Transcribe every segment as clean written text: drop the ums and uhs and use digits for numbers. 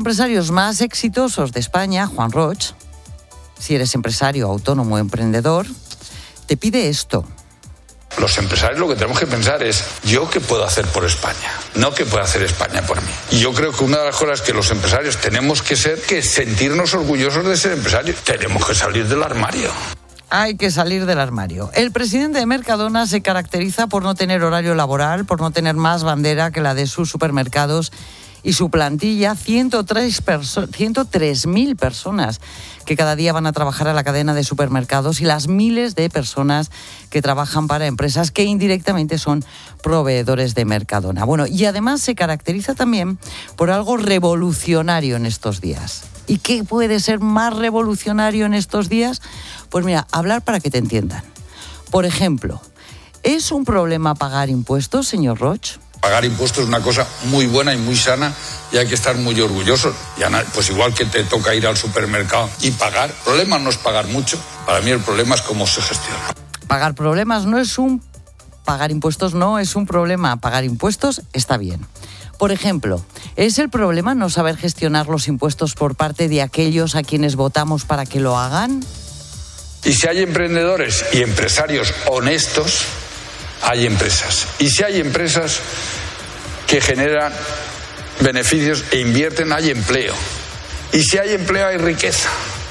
empresarios más exitosos de España, Juan Roig, si eres empresario, autónomo o emprendedor, te pide esto. Los empresarios lo que tenemos que pensar es, ¿yo qué puedo hacer por España? No qué puede hacer España por mí. Y yo creo que una de las cosas que los empresarios tenemos que sentirnos orgullosos de ser empresarios. Tenemos que salir del armario. Hay que salir del armario. El presidente de Mercadona se caracteriza por no tener horario laboral, por no tener más bandera que la de sus supermercados y su plantilla, 103.000 personas que cada día van a trabajar a la cadena de supermercados y las miles de personas que trabajan para empresas que indirectamente son proveedores de Mercadona. Bueno, y además se caracteriza también por algo revolucionario en estos días. ¿Y qué puede ser más revolucionario en estos días? Pues mira, hablar para que te entiendan. Por ejemplo, ¿es un problema pagar impuestos, señor Roig? Pagar impuestos es una cosa muy buena y muy sana y hay que estar muy orgullosos. Pues igual que te toca ir al supermercado y pagar. El problema no es pagar mucho. Para mí el problema es cómo se gestiona. Pagar impuestos no es un problema. Pagar impuestos está bien. Por ejemplo, ¿es el problema no saber gestionar los impuestos por parte de aquellos a quienes votamos para que lo hagan? Y si hay emprendedores y empresarios honestos, hay empresas. Y si hay empresas que generan beneficios e invierten, hay empleo. Y si hay empleo, hay riqueza.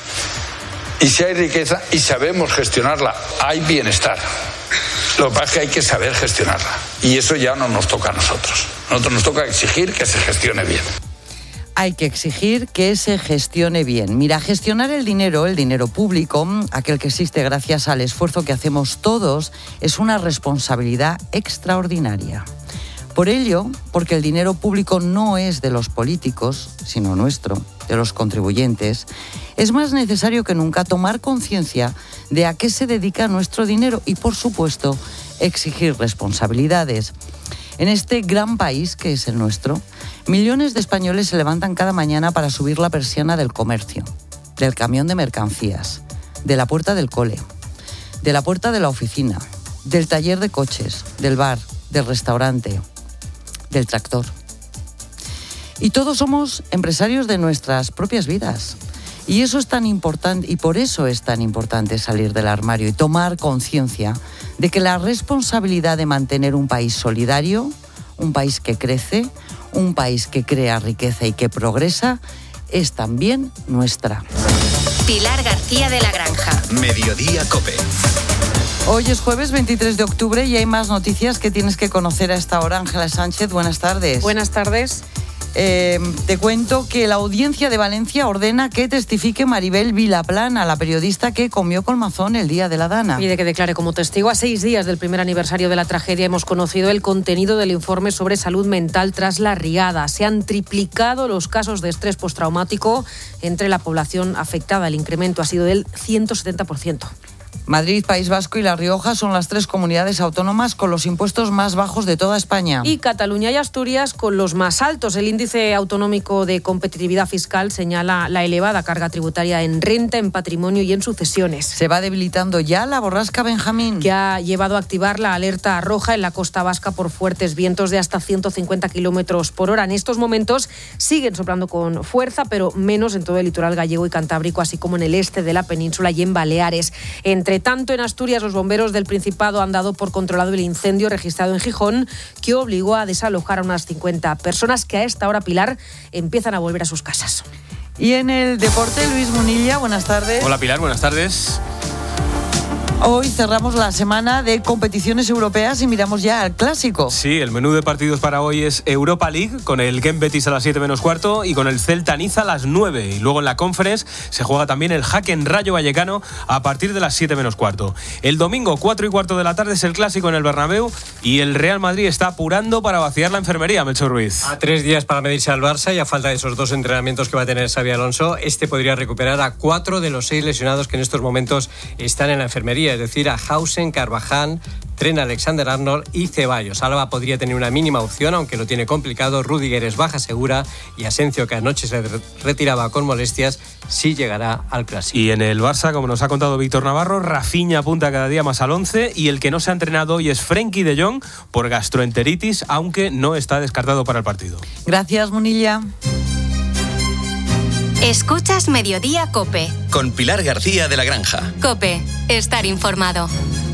Y si hay riqueza y sabemos gestionarla, hay bienestar. Lo que pasa es que hay que saber gestionarla. Y eso ya no nos toca a nosotros. A nosotros nos toca exigir que se gestione bien. Hay que exigir que se gestione bien. Mira, gestionar el dinero público, aquel que existe gracias al esfuerzo que hacemos todos, es una responsabilidad extraordinaria. Por ello, porque el dinero público no es de los políticos, sino nuestro, de los contribuyentes, es más necesario que nunca tomar conciencia de a qué se dedica nuestro dinero y, por supuesto, exigir responsabilidades. En este gran país que es el nuestro, millones de españoles se levantan cada mañana para subir la persiana del comercio, del camión de mercancías, de la puerta del cole, de la puerta de la oficina, del taller de coches, del bar, del restaurante, del tractor. Y todos somos empresarios de nuestras propias vidas. Y eso es tan importante, y por eso es tan importante salir del armario y tomar conciencia de que la responsabilidad de mantener un país solidario, un país que crece, un país que crea riqueza y que progresa, es también nuestra. Pilar García de la Granja. Mediodía COPE. Hoy es jueves 23 de octubre y hay más noticias que tienes que conocer a esta hora. Ángela Sánchez, buenas tardes. Buenas tardes. Te cuento que la Audiencia de Valencia ordena que testifique Maribel Vilaplana, la periodista que comió con Mazón el día de la Dana. Pide que declare como testigo. A 6 días del primer aniversario de la tragedia hemos conocido el contenido del informe sobre salud mental tras la riada. Se han triplicado los casos de estrés postraumático entre la población afectada. El incremento ha sido del 170%. Madrid, País Vasco y La Rioja son las 3 comunidades autónomas con los impuestos más bajos de toda España. Y Cataluña y Asturias con los más altos. El índice autonómico de competitividad fiscal señala la elevada carga tributaria en renta, en patrimonio y en sucesiones. Se va debilitando ya la borrasca Benjamín, que ha llevado a activar la alerta roja en la costa vasca por fuertes vientos de hasta 150 kilómetros por hora. En estos momentos siguen soplando con fuerza, pero menos en todo el litoral gallego y cantábrico, así como en el este de la península y en Baleares. Entre tanto, en Asturias, los bomberos del Principado han dado por controlado el incendio registrado en Gijón, que obligó a desalojar a unas 50 personas que a esta hora, Pilar, empiezan a volver a sus casas. Y en el deporte, Luis Munilla, buenas tardes. Hola Pilar, buenas tardes. Hoy cerramos la semana de competiciones europeas y miramos ya al clásico. Sí, el menú de partidos para hoy es Europa League, con el Genk Betis a las 7 menos cuarto y con el Celta Niza a las 9. Y luego en la Conference se juega también el Jaén Rayo Vallecano a partir de las 7 menos cuarto. El domingo, 4 y cuarto de la tarde, es el clásico en el Bernabéu y el Real Madrid está apurando para vaciar la enfermería, Melchor Ruiz. A 3 días para medirse al Barça y a falta de esos 2 entrenamientos que va a tener Xabi Alonso, podría recuperar a 4 de los 6 lesionados que en estos momentos están en la enfermería, es decir, a Hausen, Carvajal, Trent Alexander-Arnold y Ceballos. Álava podría tener una mínima opción, aunque lo tiene complicado. Rüdiger es baja segura y Asensio, que anoche se retiraba con molestias, sí llegará al clásico. Y en el Barça, como nos ha contado Víctor Navarro, Rafinha apunta cada día más al 11 y el que no se ha entrenado hoy es Frenkie de Jong por gastroenteritis, aunque no está descartado para el partido. Gracias, Munilla. Escuchas Mediodía COPE. Con Pilar García de la Granja. COPE, estar informado.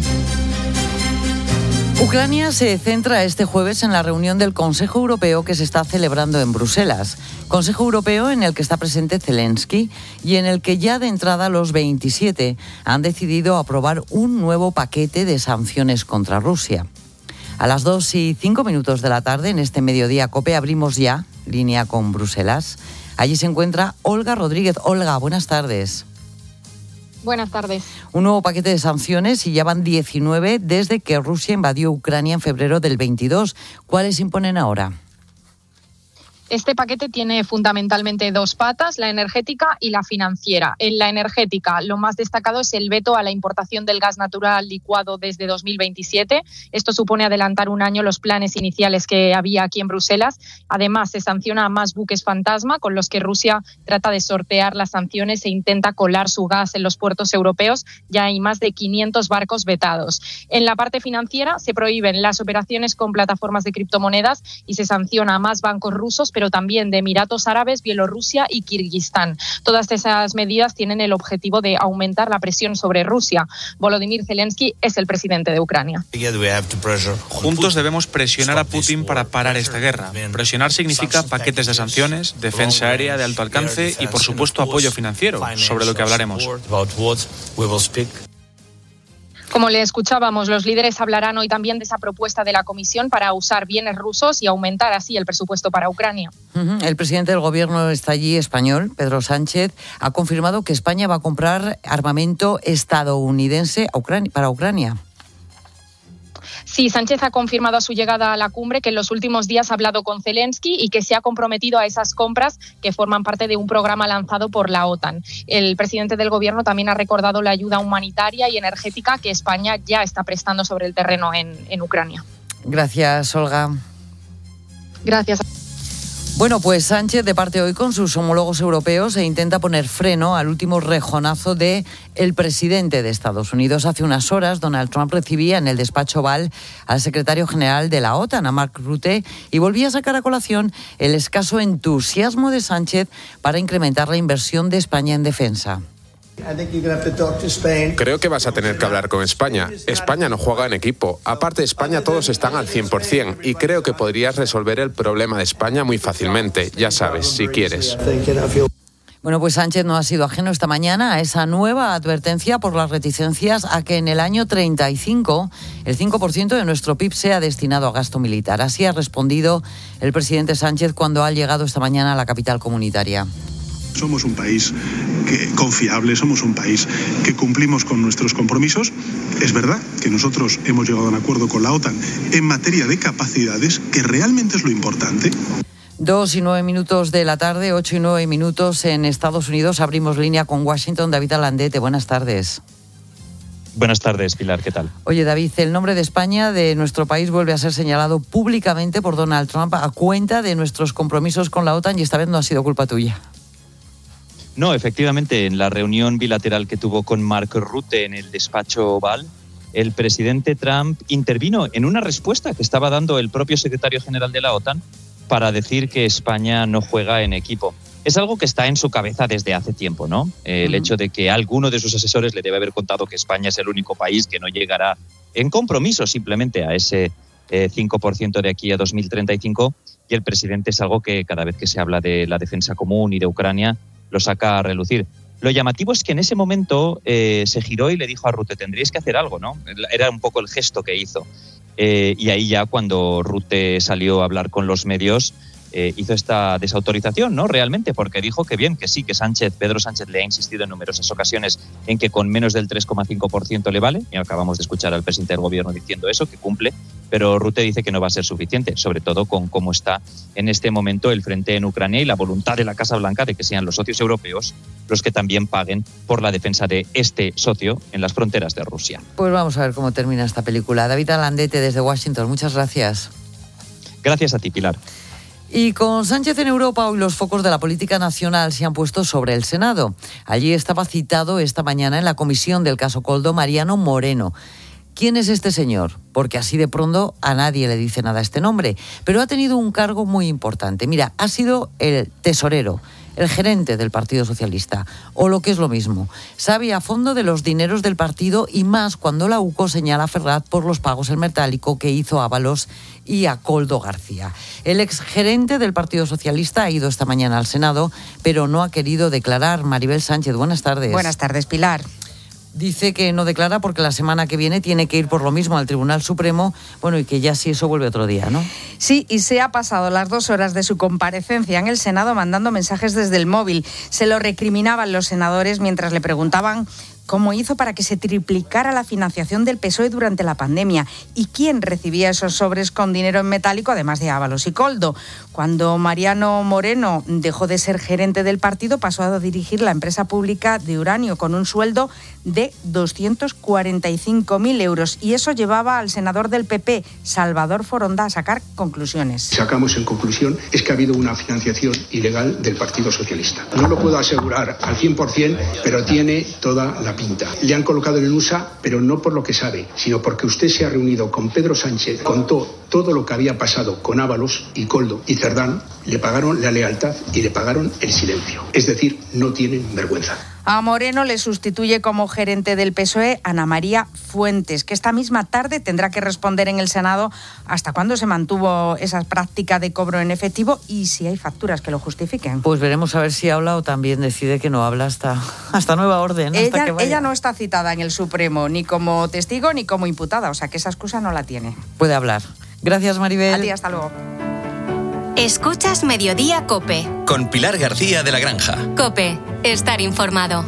Ucrania se centra este jueves en la reunión del Consejo Europeo que se está celebrando en Bruselas. Consejo Europeo en el que está presente Zelensky y en el que ya de entrada los 27 han decidido aprobar un nuevo paquete de sanciones contra Rusia. A las 2:05 de la tarde, en este Mediodía COPE, abrimos ya línea con Bruselas. Allí se encuentra Olga Rodríguez. Olga, buenas tardes. Buenas tardes. Un nuevo paquete de sanciones y ya van 19 desde que Rusia invadió Ucrania en febrero del 22. ¿Cuáles imponen ahora? Este paquete tiene fundamentalmente dos patas, la energética y la financiera. En la energética, lo más destacado es el veto a la importación del gas natural licuado desde 2027. Esto supone adelantar un año los planes iniciales que había aquí en Bruselas. Además, se sanciona a más buques fantasma con los que Rusia trata de sortear las sanciones e intenta colar su gas en los puertos europeos. Ya hay más de 500 barcos vetados. En la parte financiera, se prohíben las operaciones con plataformas de criptomonedas y se sanciona a más bancos rusos, pero también de Emiratos Árabes, Bielorrusia y Kirguistán. Todas esas medidas tienen el objetivo de aumentar la presión sobre Rusia. Volodymyr Zelensky es el presidente de Ucrania. Juntos debemos presionar a Putin para parar esta guerra. Presionar significa paquetes de sanciones, defensa aérea de alto alcance y, por supuesto, apoyo financiero, sobre lo que hablaremos. Como le escuchábamos, los líderes hablarán hoy también de esa propuesta de la Comisión para usar bienes rusos y aumentar así el presupuesto para Ucrania. El presidente del gobierno está allí, español, Pedro Sánchez, ha confirmado que España va a comprar armamento estadounidense para Ucrania. Sí, Sánchez ha confirmado a su llegada a la cumbre que en los últimos días ha hablado con Zelensky y que se ha comprometido a esas compras que forman parte de un programa lanzado por la OTAN. El presidente del gobierno también ha recordado la ayuda humanitaria y energética que España ya está prestando sobre el terreno en Ucrania. Gracias, Olga. Gracias. Bueno, pues Sánchez departe hoy con sus homólogos europeos e intenta poner freno al último rejonazo del presidente de Estados Unidos. Hace unas horas, Donald Trump recibía en el despacho Oval al secretario general de la OTAN, a Mark Rutte, y volvía a sacar a colación el escaso entusiasmo de Sánchez para incrementar la inversión de España en defensa. Creo que vas a tener que hablar con España. España no juega en equipo. Aparte de España, todos están al 100% y creo que podrías resolver el problema de España muy fácilmente. Ya sabes, si quieres. Bueno, pues Sánchez no ha sido ajeno esta mañana a esa nueva advertencia por las reticencias a que en el año 35 el 5% de nuestro PIB sea destinado a gasto militar. Así ha respondido el presidente Sánchez cuando ha llegado esta mañana a la capital comunitaria. Somos un país confiable, somos un país que cumplimos con nuestros compromisos. Es verdad que nosotros hemos llegado a un acuerdo con la OTAN en materia de capacidades, que realmente es lo importante. 2:09 de la tarde, 8:09 en Estados Unidos. Abrimos línea con Washington. David Alandete, buenas tardes. Buenas tardes, Pilar, ¿qué tal? Oye, David, el nombre de España, de nuestro país, vuelve a ser señalado públicamente por Donald Trump a cuenta de nuestros compromisos con la OTAN y esta vez no ha sido culpa tuya. No, efectivamente, en la reunión bilateral que tuvo con Mark Rutte en el despacho Oval, el presidente Trump intervino en una respuesta que estaba dando el propio secretario general de la OTAN para decir que España no juega en equipo. Es algo que está en su cabeza desde hace tiempo, ¿no? El hecho de que alguno de sus asesores le debe haber contado que España es el único país que no llegará en compromiso simplemente a ese 5% de aquí a 2035, y el presidente es algo que cada vez que se habla de la defensa común y de Ucrania lo saca a relucir. Lo llamativo es que en ese momento se giró y le dijo a Rutte, tendríais que hacer algo, ¿no? Era un poco el gesto que hizo. Y ahí ya cuando Rutte salió a hablar con los medios, hizo esta desautorización, ¿no? Realmente, porque dijo que bien, que sí, que Pedro Sánchez le ha insistido en numerosas ocasiones en que con menos del 3,5% le vale, y acabamos de escuchar al presidente del gobierno diciendo eso, que cumple, pero Rutte dice que no va a ser suficiente, sobre todo con cómo está en este momento el frente en Ucrania y la voluntad de la Casa Blanca de que sean los socios europeos los que también paguen por la defensa de este socio en las fronteras de Rusia. Pues vamos a ver cómo termina esta película. David Alandete desde Washington, muchas gracias. Gracias a ti, Pilar. Y con Sánchez en Europa, hoy los focos de la política nacional se han puesto sobre el Senado. Allí estaba citado esta mañana en la comisión del caso Koldo Mariano Moreno. ¿Quién es este señor? Porque así de pronto a nadie le dice nada este nombre, pero ha tenido un cargo muy importante. Mira, ha sido el tesorero, el gerente del Partido Socialista. O lo que es lo mismo, sabe a fondo de los dineros del partido y más cuando la UCO señala a Ferraz por los pagos en metálico que hizo a Ábalos y a Koldo García. El exgerente del Partido Socialista ha ido esta mañana al Senado, pero no ha querido declarar. Maribel Sánchez, buenas tardes. Buenas tardes, Pilar. Dice que no declara porque la semana que viene tiene que ir por lo mismo al Tribunal Supremo, bueno, y que ya si eso vuelve otro día, ¿no? Sí, y se ha pasado las 2 horas de su comparecencia en el Senado mandando mensajes desde el móvil. Se lo recriminaban los senadores mientras le preguntaban cómo hizo para que se triplicara la financiación del PSOE durante la pandemia y quién recibía esos sobres con dinero en metálico, además de Ábalos y Koldo. Cuando Mariano Moreno dejó de ser gerente del partido, pasó a dirigir la empresa pública de uranio con un sueldo de 245.000 euros. Y eso llevaba al senador del PP, Salvador Foronda, a sacar conclusiones. Sacamos en conclusión es que ha habido una financiación ilegal del Partido Socialista. No lo puedo asegurar al 100%, pero tiene toda la pinta. Le han colocado en el USA, pero no por lo que sabe, sino porque usted se ha reunido con Pedro Sánchez, contó todo lo que había pasado con Ábalos y Koldo y Cerdán, le pagaron la lealtad y le pagaron el silencio. Es decir, no tienen vergüenza. A Moreno le sustituye como gerente del PSOE Ana María Fuentes, que esta misma tarde tendrá que responder en el Senado hasta cuándo se mantuvo esa práctica de cobro en efectivo y si hay facturas que lo justifiquen. Pues veremos a ver si habla o también decide que no habla hasta nueva orden. Ella no está citada en el Supremo ni como testigo ni como imputada, o sea que esa excusa no la tiene. Puede hablar. Gracias, Maribel. A ti, hasta luego. Escuchas Mediodía COPE. Con Pilar García de la Granja. COPE. Estar informado.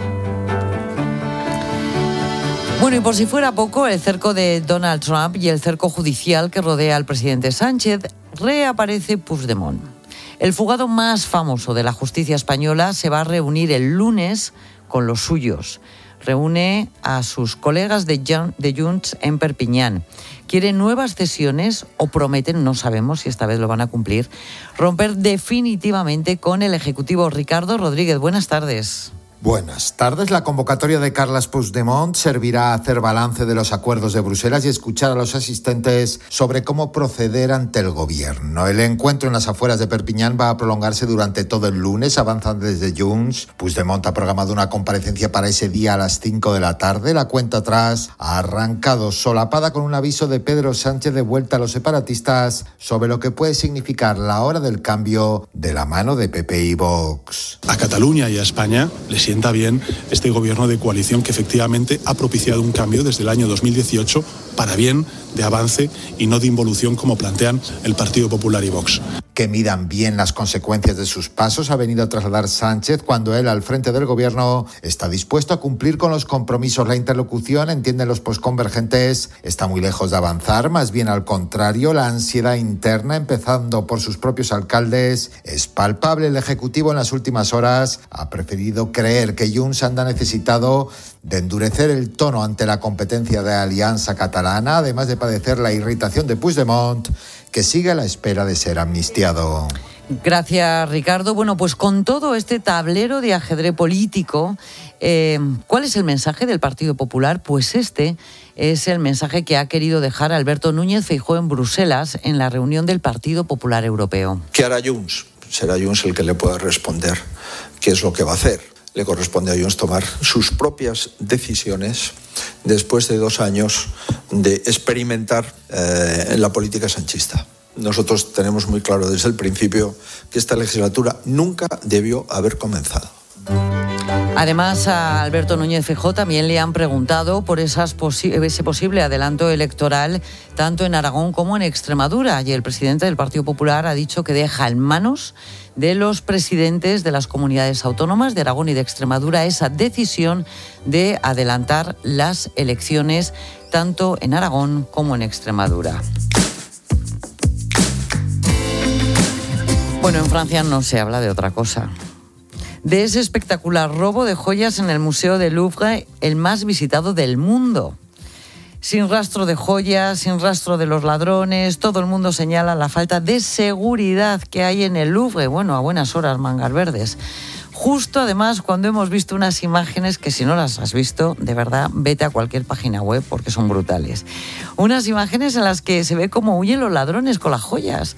Bueno, y por si fuera poco, el cerco de Donald Trump y el cerco judicial que rodea al presidente Sánchez, reaparece Puigdemont. El fugado más famoso de la justicia española se va a reunir el lunes con los suyos. Reúne a sus colegas de Junts en Perpiñán. Quiere nuevas cesiones o prometen, no sabemos si esta vez lo van a cumplir, romper definitivamente con el Ejecutivo. Ricardo Rodríguez, buenas tardes. Buenas tardes. La convocatoria de Carles Puigdemont servirá a hacer balance de los acuerdos de Bruselas y escuchar a los asistentes sobre cómo proceder ante el gobierno. El encuentro en las afueras de Perpiñán va a prolongarse durante todo el lunes. Avanzan desde Junts. Puigdemont ha programado una comparecencia para ese día a las 5 de la tarde. La cuenta atrás ha arrancado solapada con un aviso de Pedro Sánchez de vuelta a los separatistas sobre lo que puede significar la hora del cambio de la mano de PP y Vox. A Cataluña y a España les sienta bien este gobierno de coalición que efectivamente ha propiciado un cambio desde el año 2018 para bien, de avance y no de involución como plantean el Partido Popular y Vox. Que midan bien las consecuencias de sus pasos ha venido a trasladar Sánchez cuando él, al frente del gobierno, está dispuesto a cumplir con los compromisos. La interlocución, entienden los posconvergentes, está muy lejos de avanzar, más bien al contrario, la ansiedad interna, empezando por sus propios alcaldes, es palpable. El Ejecutivo en las últimas horas ha preferido creer que Junts anda necesitado de endurecer el tono ante la competencia de Alianza Catalana, además de padecer la irritación de Puigdemont, que sigue a la espera de ser amnistiado. Gracias, Ricardo. Bueno, pues con todo este tablero de ajedrez político, ¿cuál es el mensaje del Partido Popular? Pues este es el mensaje que ha querido dejar Alberto Núñez Feijóo en Bruselas en la reunión del Partido Popular Europeo. ¿Qué hará Junts? Será Junts el que le pueda responder qué es lo que va a hacer. Le corresponde a Junts tomar sus propias decisiones después de 2 años de experimentar en la política sanchista. Nosotros tenemos muy claro desde el principio que esta legislatura nunca debió haber comenzado. Además, a Alberto Núñez Feijóo también le han preguntado por ese posible adelanto electoral tanto en Aragón como en Extremadura. Y el presidente del Partido Popular ha dicho que deja en manos de los presidentes de las comunidades autónomas de Aragón y de Extremadura esa decisión de adelantar las elecciones tanto en Aragón como en Extremadura. Bueno, en Francia no se habla de otra cosa. De ese espectacular robo de joyas en el Museo del Louvre, el más visitado del mundo. Sin rastro de joyas, sin rastro de los ladrones, todo el mundo señala la falta de seguridad que hay en el Louvre. Bueno, a buenas horas, mangas verdes. justo además cuando hemos visto unas imágenes que si no las has visto, de verdad, vete a cualquier página web porque son brutales. Unas imágenes en las que se ve cómo huyen los ladrones con las joyas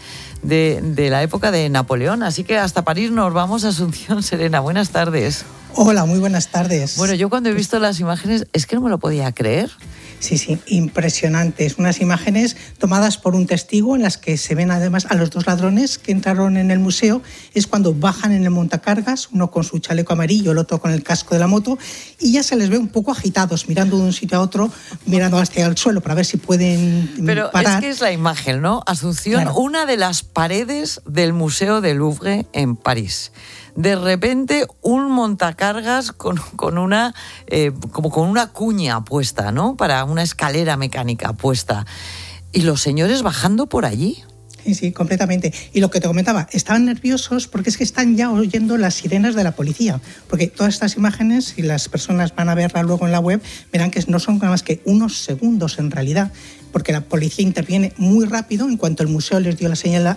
de la época de Napoleón. Así que hasta París nos vamos. Asunción Serena, buenas tardes. Hola, muy buenas tardes. Bueno, yo cuando he visto las imágenes es que no me lo podía creer. Sí, impresionantes. Unas imágenes tomadas por un testigo en las que se ven además a los dos ladrones que entraron en el museo. Es cuando bajan en el montacargas, uno con su chaleco amarillo, el otro con el casco de la moto, y ya se les ve un poco agitados, mirando de un sitio a otro, mirando hacia el suelo para ver si pueden Pero parar. Es que es la imagen, ¿no? Asunción, claro. Una de las paredes del Museo del Louvre en París. De repente un montacargas con una como con una cuña puesta, ¿no? Para una escalera mecánica puesta. Y los señores bajando por allí. Sí, completamente. Y lo que te comentaba, estaban nerviosos porque es que están ya oyendo las sirenas de la policía. Porque todas estas imágenes, si las personas van a verlas luego en la web, verán que no son nada más que unos segundos en realidad. Porque la policía interviene muy rápido en cuanto el museo les dio la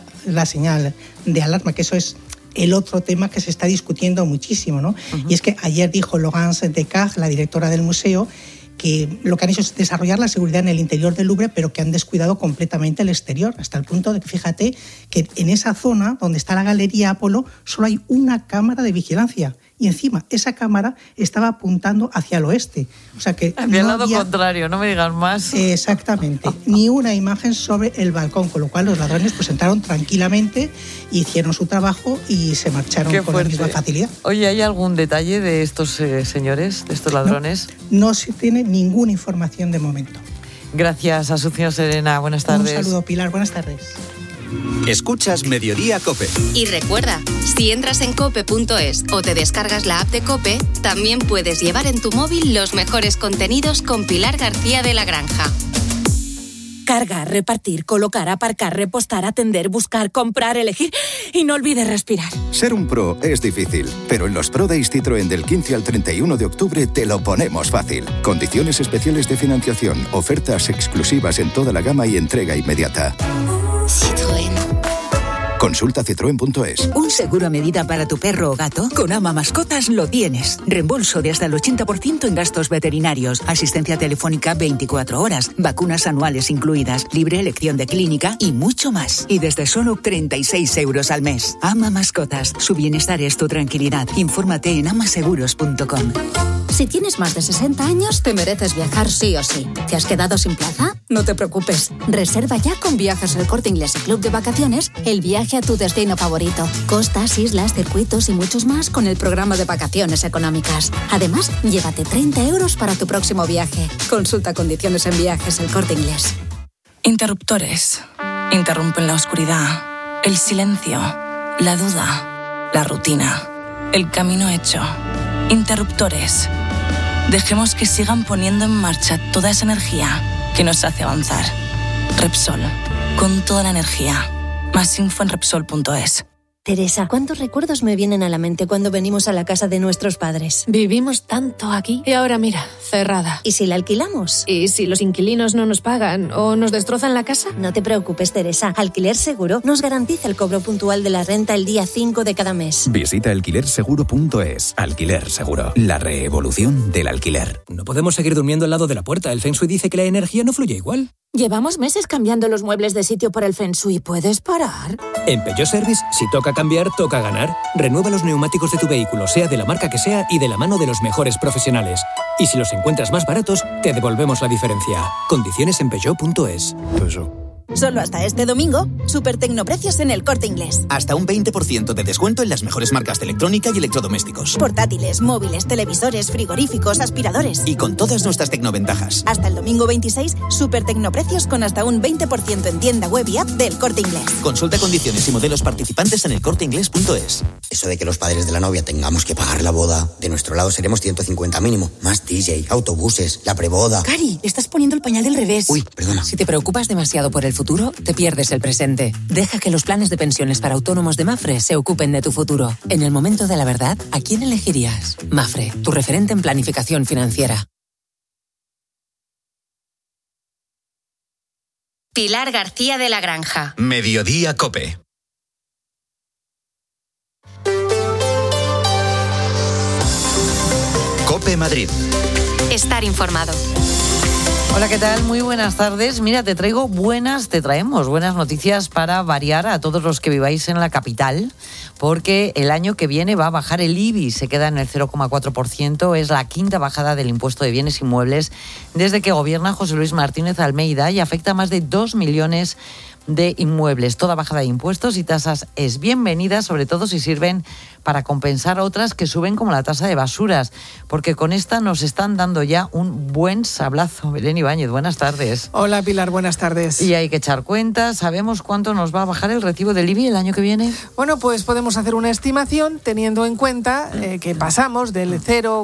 señal de alarma, que eso es el otro tema que se está discutiendo muchísimo, ¿no? Uh-huh. Y es que ayer dijo Laurence Decaux, la directora del museo, que lo que han hecho es desarrollar la seguridad en el interior del Louvre, pero que han descuidado completamente el exterior, hasta el punto de que, fíjate, que en esa zona donde está la Galería Apolo solo hay una cámara de vigilancia. Y encima, esa cámara estaba apuntando hacia el oeste. O sea que hacia el lado contrario, no me digas más. Exactamente. Ni una imagen sobre el balcón, con lo cual los ladrones pues entraron tranquilamente, hicieron su trabajo y se marcharon con la misma facilidad. Oye, ¿hay algún detalle de estos señores, de estos ladrones? No se tiene ninguna información de momento. Gracias, Asunción Serena. Buenas tardes. Un saludo, Pilar. Buenas tardes. Escuchas Mediodía COPE. Y recuerda, si entras en cope.es o te descargas la app de COPE, también puedes llevar en tu móvil los mejores contenidos con Pilar García de la Granja. Cargar, repartir, colocar, aparcar, repostar, atender, buscar, comprar, elegir y no olvides respirar. Ser un pro es difícil, pero en los Pro Days Citroën del 15 al 31 de octubre te lo ponemos fácil. Condiciones especiales de financiación, ofertas exclusivas en toda la gama y entrega inmediata. Citroën. Consulta citroen.es. Un seguro a medida para tu perro o gato. Con Ama Mascotas lo tienes. Reembolso de hasta el 80% en gastos veterinarios. Asistencia telefónica 24 horas. Vacunas anuales incluidas. Libre elección de clínica y mucho más. Y desde solo 36 euros al mes. Ama Mascotas. Su bienestar es tu tranquilidad. Infórmate en amaseguros.com. Si tienes más de 60 años, te mereces viajar sí o sí. ¿Te has quedado sin plaza? No te preocupes. Reserva ya con Viajes El Corte Inglés y Club de Vacaciones el viaje a tu destino favorito. Costas, islas, circuitos y muchos más con el programa de vacaciones económicas. Además, llévate 30 euros para tu próximo viaje. Consulta condiciones en Viajes El Corte Inglés. Interruptores. Interrumpen la oscuridad, el silencio, la duda, la rutina, el camino hecho. Interruptores. Dejemos que sigan poniendo en marcha toda esa energía que nos hace avanzar. Repsol. Con toda la energía. Más info en Repsol.es. Teresa, ¿cuántos recuerdos me vienen a la mente cuando venimos a la casa de nuestros padres? Vivimos tanto aquí y ahora mira, cerrada. ¿Y si la alquilamos? ¿Y si los inquilinos no nos pagan o nos destrozan la casa? No te preocupes, Teresa. Alquiler Seguro nos garantiza el cobro puntual de la renta el día 5 de cada mes. Visita alquilerseguro.es. Alquiler Seguro. La reevolución del alquiler. No podemos seguir durmiendo al lado de la puerta. El Feng Shui dice que la energía no fluye igual. Llevamos meses cambiando los muebles de sitio por el Feng Shui. ¿Puedes parar? En Peugeot Service, si toca cambiar, toca ganar. Renueva los neumáticos de tu vehículo, sea de la marca que sea y de la mano de los mejores profesionales. Y si los encuentras más baratos, te devolvemos la diferencia. Condiciones en Peugeot.es. Solo hasta este domingo, super tecnoprecios en El Corte Inglés. Hasta un 20% de descuento en las mejores marcas de electrónica y electrodomésticos. Portátiles, móviles, televisores, frigoríficos, aspiradores. Y con todas nuestras tecnoventajas. Hasta el domingo 26, super tecnoprecios con hasta un 20% en tienda web y app del Corte Inglés. Consulta condiciones y modelos participantes en elcorteinglés.es. Eso de que los padres de la novia tengamos que pagar la boda, de nuestro lado seremos 150 mínimo. Más DJ, autobuses, la preboda. Cari, estás poniendo el pañal del revés. Uy, perdona. Si te preocupas demasiado por el futuro, te pierdes el presente. Deja que los planes de pensiones para autónomos de Mafre se ocupen de tu futuro. En el momento de la verdad, ¿a quién elegirías? Mafre, tu referente en planificación financiera. Pilar García de la Granja. Mediodía COPE. COPE Madrid. Estar informado. Hola, ¿qué tal? Muy buenas tardes. Mira, te traemos buenas noticias para variar a todos los que viváis en la capital, porque el año que viene va a bajar el IBI, se queda en el 0,4%, es la quinta bajada del impuesto de bienes inmuebles desde que gobierna José Luis Martínez Almeida y afecta a más de 2 millones de inmuebles. Toda bajada de impuestos y tasas es bienvenida, sobre todo si sirven para compensar otras que suben, como la tasa de basuras, porque con esta nos están dando ya un buen sablazo. Belén Ibáñez, buenas tardes. Hola Pilar, buenas tardes. Y hay que echar cuentas. ¿Sabemos cuánto nos va a bajar el recibo del IBI el año que viene? Bueno, pues podemos hacer una estimación teniendo en cuenta que pasamos del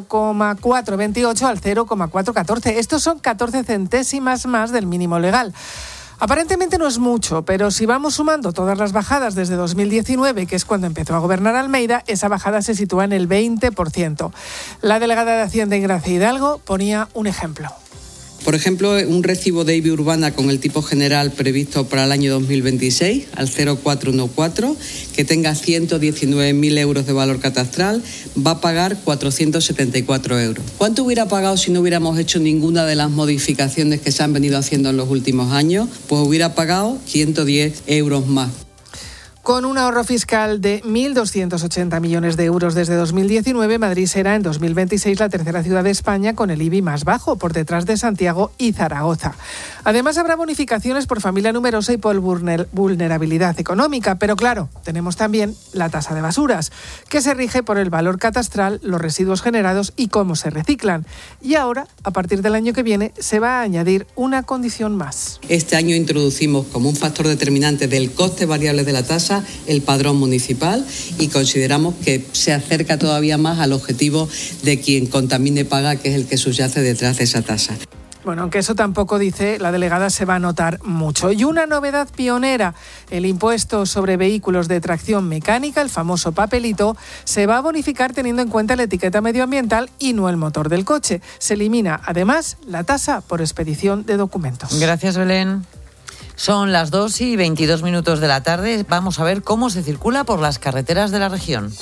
0,428 al 0,414. Estos son 14 centésimas más del mínimo legal. Aparentemente no es mucho, pero si vamos sumando todas las bajadas desde 2019, que es cuando empezó a gobernar Almeida, esa bajada se sitúa en el 20%. La delegada de Hacienda, Gracia Hidalgo, ponía un ejemplo. Por ejemplo, un recibo de IBI urbana con el tipo general previsto para el año 2026, al 0,414, que tenga 119.000 euros de valor catastral, va a pagar 474 euros. ¿Cuánto hubiera pagado si no hubiéramos hecho ninguna de las modificaciones que se han venido haciendo en los últimos años? Pues hubiera pagado 110 euros más. Con un ahorro fiscal de 1.280 millones de euros desde 2019, Madrid será en 2026 la tercera ciudad de España con el IBI más bajo, por detrás de Santiago y Zaragoza. Además, habrá bonificaciones por familia numerosa y por vulnerabilidad económica, pero claro, tenemos también la tasa de basuras, que se rige por el valor catastral, los residuos generados y cómo se reciclan. Y ahora, a partir del año que viene, se va a añadir una condición más. Este año introducimos como un factor determinante del coste variable de la tasa el padrón municipal y consideramos que se acerca todavía más al objetivo de quien contamine paga, que es el que subyace detrás de esa tasa. Bueno, aunque eso tampoco, dice la delegada, se va a notar mucho. Y una novedad pionera, el impuesto sobre vehículos de tracción mecánica, el famoso papelito, se va a bonificar teniendo en cuenta la etiqueta medioambiental y no el motor del coche. Se elimina, además, la tasa por expedición de documentos. Gracias, Belén. Son las 2:22 de la tarde. Vamos a ver cómo se circula por las carreteras de la región.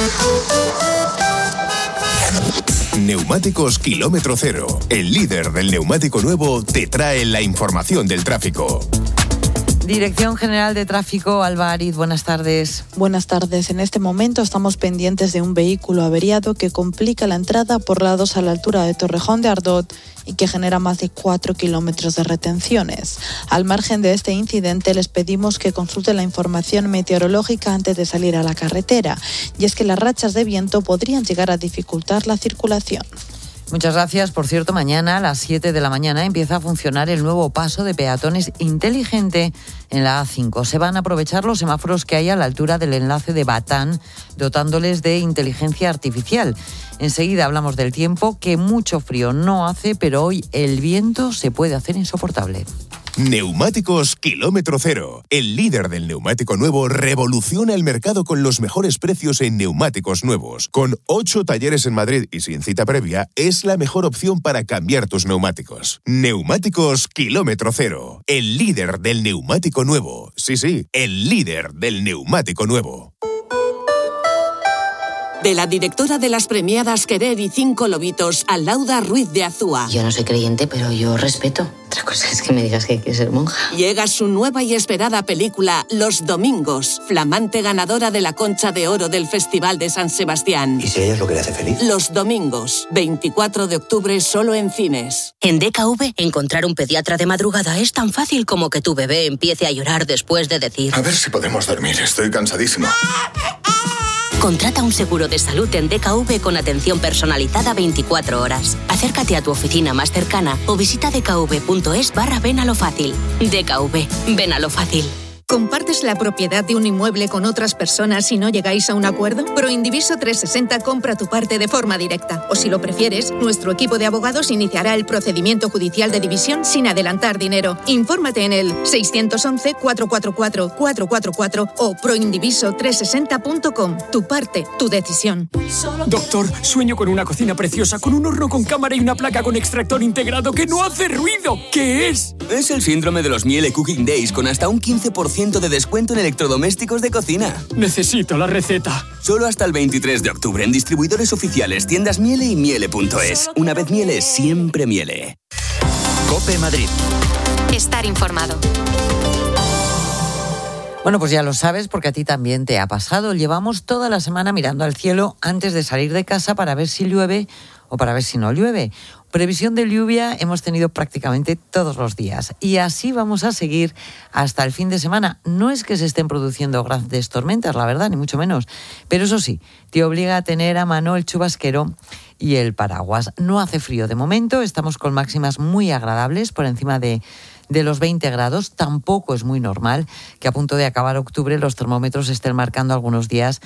Neumáticos Kilómetro Cero, el líder del neumático nuevo, te trae la información del tráfico. Dirección General de Tráfico, Alba Ariz, buenas tardes. Buenas tardes. En este momento estamos pendientes de un vehículo averiado que complica la entrada por la 2 a la altura de Torrejón de Ardot y que genera más de 4 kilómetros de retenciones. Al margen de este incidente, les pedimos que consulten la información meteorológica antes de salir a la carretera. Y es que las rachas de viento podrían llegar a dificultar la circulación. Muchas gracias. Por cierto, mañana a las 7 de la mañana empieza a funcionar el nuevo paso de peatones inteligente en la A5. Se van a aprovechar los semáforos que hay a la altura del enlace de Batán, dotándoles de inteligencia artificial. Enseguida hablamos del tiempo, que mucho frío no hace, pero hoy el viento se puede hacer insoportable. Neumáticos Kilómetro Cero, el líder del neumático nuevo, revoluciona el mercado con los mejores precios en neumáticos nuevos. Con 8 talleres en Madrid y sin cita previa, es la mejor opción para cambiar tus neumáticos. Neumáticos Kilómetro Cero, el líder del neumático nuevo. Sí, el líder del neumático nuevo. De la directora de las premiadas Querer y 5 lobitos, Alauda Ruiz de Azúa. Yo no soy creyente, pero yo respeto. Otra cosa es que me digas que hay que ser monja. Llega su nueva y esperada película Los Domingos, flamante ganadora de la Concha de Oro del Festival de San Sebastián. ¿Y si ella es lo que le hace feliz? Los Domingos, 24 de octubre, solo en cines. En DKV, encontrar un pediatra de madrugada es tan fácil como que tu bebé empiece a llorar después de decir: A ver si podemos dormir, estoy cansadísimo. Contrata un seguro de salud en DKV con atención personalizada 24 horas. Acércate a tu oficina más cercana o visita dkv.es/ven a lo fácil. DKV, ven a lo fácil. ¿Compartes la propiedad de un inmueble con otras personas y no llegáis a un acuerdo? Proindiviso 360 compra tu parte de forma directa. O si lo prefieres, nuestro equipo de abogados iniciará el procedimiento judicial de división sin adelantar dinero. Infórmate en el 611-444-444 o proindiviso360.com. Tu parte, tu decisión. Doctor, sueño con una cocina preciosa, con un horno con cámara y una placa con extractor integrado que no hace ruido. ¿Qué es? Es el síndrome de los Miele Cooking Days, con hasta un 15% 20% de descuento en electrodomésticos de cocina. Necesito la receta. Solo hasta el 23 de octubre en distribuidores oficiales, tiendas Miele y miele.es. Una vez Miele, siempre Miele. COPE Madrid. Estar informado. Bueno, pues ya lo sabes porque a ti también te ha pasado. Llevamos toda la semana mirando al cielo antes de salir de casa para ver si llueve o para ver si no llueve. Previsión de lluvia hemos tenido prácticamente todos los días y así vamos a seguir hasta el fin de semana. No es que se estén produciendo grandes tormentas, la verdad, ni mucho menos. Pero eso sí, te obliga a tener a mano el chubasquero y el paraguas. No hace frío de momento, estamos con máximas muy agradables por encima de los 20 grados. Tampoco es muy normal que a punto de acabar octubre los termómetros estén marcando algunos días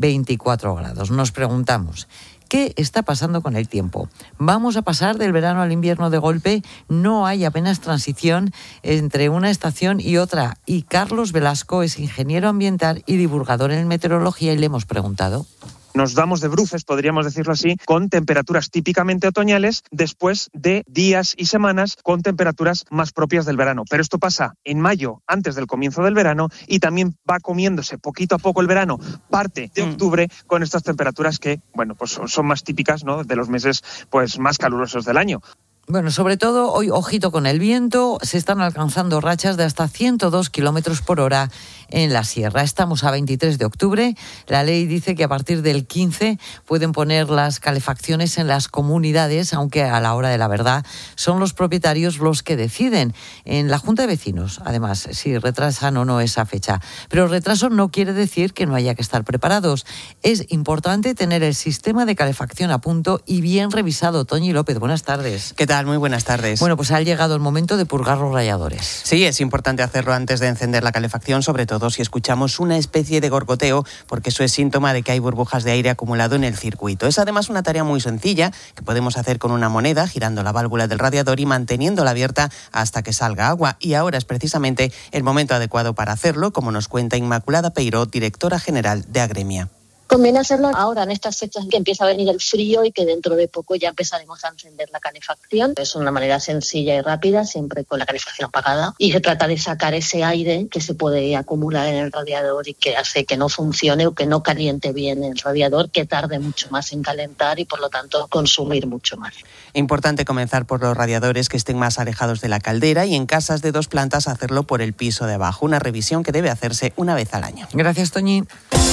24 grados. Nos preguntamos, ¿qué está pasando con el tiempo? ¿Vamos a pasar del verano al invierno de golpe? No hay apenas transición entre una estación y otra. Y Carlos Velasco es ingeniero ambiental y divulgador en meteorología y le hemos preguntado. Nos damos de bruces, podríamos decirlo así, con temperaturas típicamente otoñales después de días y semanas con temperaturas más propias del verano. Pero esto pasa en mayo, antes del comienzo del verano, y también va comiéndose poquito a poco el verano, parte de octubre, con estas temperaturas que, bueno, pues son más típicas, ¿no?, de los meses pues más calurosos del año. Bueno, sobre todo hoy, ojito con el viento, se están alcanzando rachas de hasta 102 kilómetros por hora en la sierra. Estamos a 23 de octubre. La ley dice que a partir del 15 pueden poner las calefacciones en las comunidades, aunque a la hora de la verdad son los propietarios los que deciden. En la Junta de Vecinos, además, si retrasan o no esa fecha. Pero retraso no quiere decir que no haya que estar preparados. Es importante tener el sistema de calefacción a punto y bien revisado. Toñi López, buenas tardes. ¿Qué tal? Muy buenas tardes. Bueno, pues ha llegado el momento de purgar los radiadores. Sí, es importante hacerlo antes de encender la calefacción, sobre todo si escuchamos una especie de gorgoteo, porque eso es síntoma de que hay burbujas de aire acumulado en el circuito. Es además una tarea muy sencilla que podemos hacer con una moneda, girando la válvula del radiador y manteniéndola abierta hasta que salga agua. Y ahora es precisamente el momento adecuado para hacerlo, como nos cuenta Inmaculada Peiró, directora general de Agremia. Conviene hacerlo ahora, en estas fechas que empieza a venir el frío y que dentro de poco ya empezaremos a encender la calefacción. Es una manera sencilla y rápida, siempre con la calefacción apagada. Y se trata de sacar ese aire que se puede acumular en el radiador y que hace que no funcione o que no caliente bien el radiador, que tarde mucho más en calentar y por lo tanto consumir mucho más. Importante comenzar por los radiadores que estén más alejados de la caldera y en casas de 2 plantas hacerlo por el piso de abajo. Una revisión que debe hacerse una vez al año. Gracias, Toñi.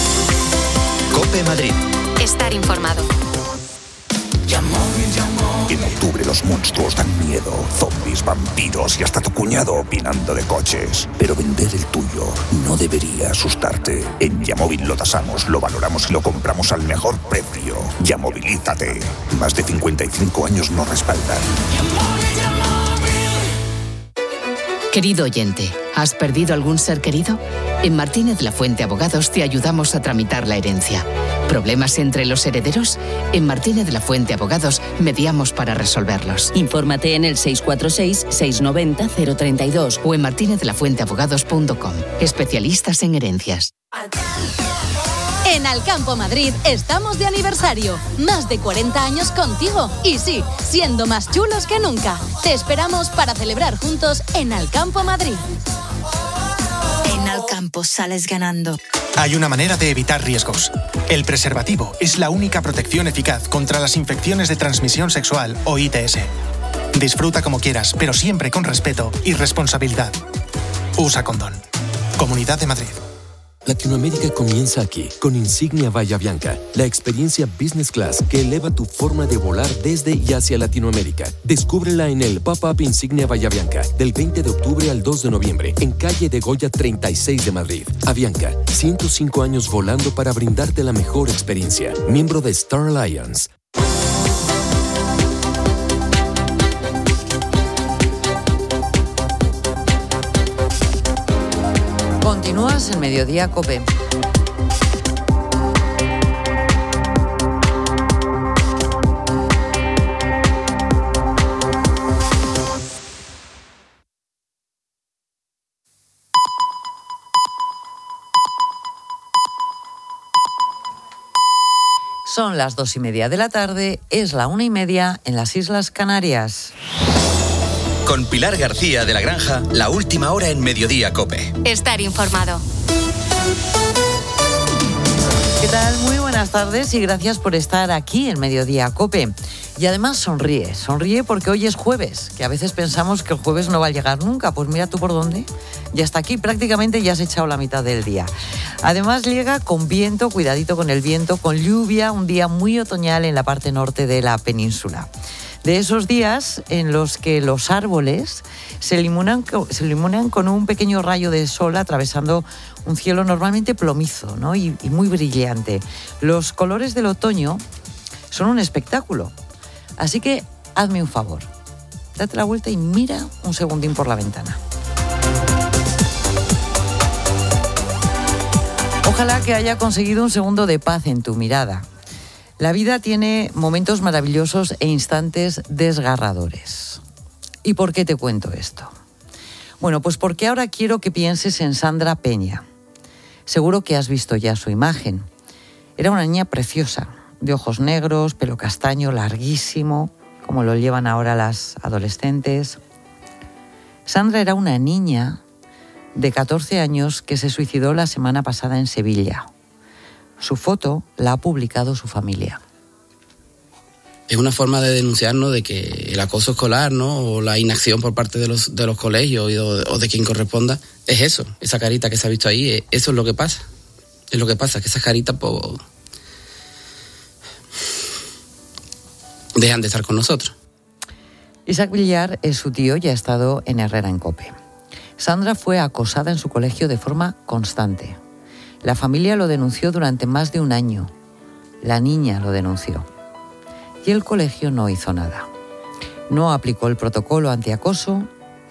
COPE Madrid. Estar informado. En octubre los monstruos dan miedo. Zombies, vampiros y hasta tu cuñado opinando de coches. Pero vender el tuyo no debería asustarte. En Yamóvil lo tasamos, lo valoramos y lo compramos al mejor precio. Yamovilízate. Más de 55 años nos respaldan. Querido oyente, ¿has perdido algún ser querido? En Martínez La Fuente Abogados te ayudamos a tramitar la herencia. ¿Problemas entre los herederos? En Martínez La Fuente Abogados mediamos para resolverlos. Infórmate en el 646-690-032 o en martinezlafuenteabogados.com. Especialistas en herencias. En Alcampo Madrid estamos de aniversario. Más de 40 años contigo. Y sí, siendo más chulos que nunca. Te esperamos para celebrar juntos en Alcampo Madrid. En Alcampo sales ganando. Hay una manera de evitar riesgos. El preservativo es la única protección eficaz contra las infecciones de transmisión sexual o ITS. Disfruta como quieras, pero siempre con respeto y responsabilidad. Usa condón. Comunidad de Madrid. Latinoamérica comienza aquí, con Insignia Bahía Blanca, la experiencia Business Class que eleva tu forma de volar desde y hacia Latinoamérica. Descúbrela en el Pop-Up Insignia Bahía Blanca, del 20 de octubre al 2 de noviembre, en calle de Goya 36 de Madrid. Avianca, 105 años volando para brindarte la mejor experiencia. Miembro de Star Alliance. Continúas en Mediodía COPE. Son las 2:30 de la tarde, es la 1:30 en las Islas Canarias. Con Pilar García de la Granja, la última hora en Mediodía COPE. Estar informado. ¿Qué tal? Muy buenas tardes y gracias por estar aquí en Mediodía COPE. Y además sonríe porque hoy es jueves, que a veces pensamos que el jueves no va a llegar nunca. Pues mira tú por dónde, ya está aquí, prácticamente ya has echado la mitad del día. Además llega con viento, cuidadito con el viento, con lluvia, un día muy otoñal en la parte norte de la península. De esos días en los que los árboles se iluminan con un pequeño rayo de sol atravesando un cielo normalmente plomizo, ¿no? y muy brillante. Los colores del otoño son un espectáculo. Así que hazme un favor, date la vuelta y mira un segundín por la ventana. Ojalá que haya conseguido un segundo de paz en tu mirada. La vida tiene momentos maravillosos e instantes desgarradores. ¿Y por qué te cuento esto? Bueno, pues porque ahora quiero que pienses en Sandra Peña. Seguro que has visto ya su imagen. Era una niña preciosa, de ojos negros, pelo castaño, larguísimo, como lo llevan ahora las adolescentes. Sandra era una niña de 14 años que se suicidó la semana pasada en Sevilla. Su foto la ha publicado su familia. Es una forma de denunciarnos de que el acoso escolar, ¿no?, o la inacción por parte de los colegios o de quien corresponda, es eso, esa carita que se ha visto ahí, eso es lo que pasa. Es lo que pasa, que esas caritas dejan de estar con nosotros. Isaac Villar es su tío y ha estado en Herrera en COPE. Sandra fue acosada en su colegio de forma constante. La familia lo denunció durante más de un año. La niña lo denunció. Y el colegio no hizo nada. No aplicó el protocolo antiacoso.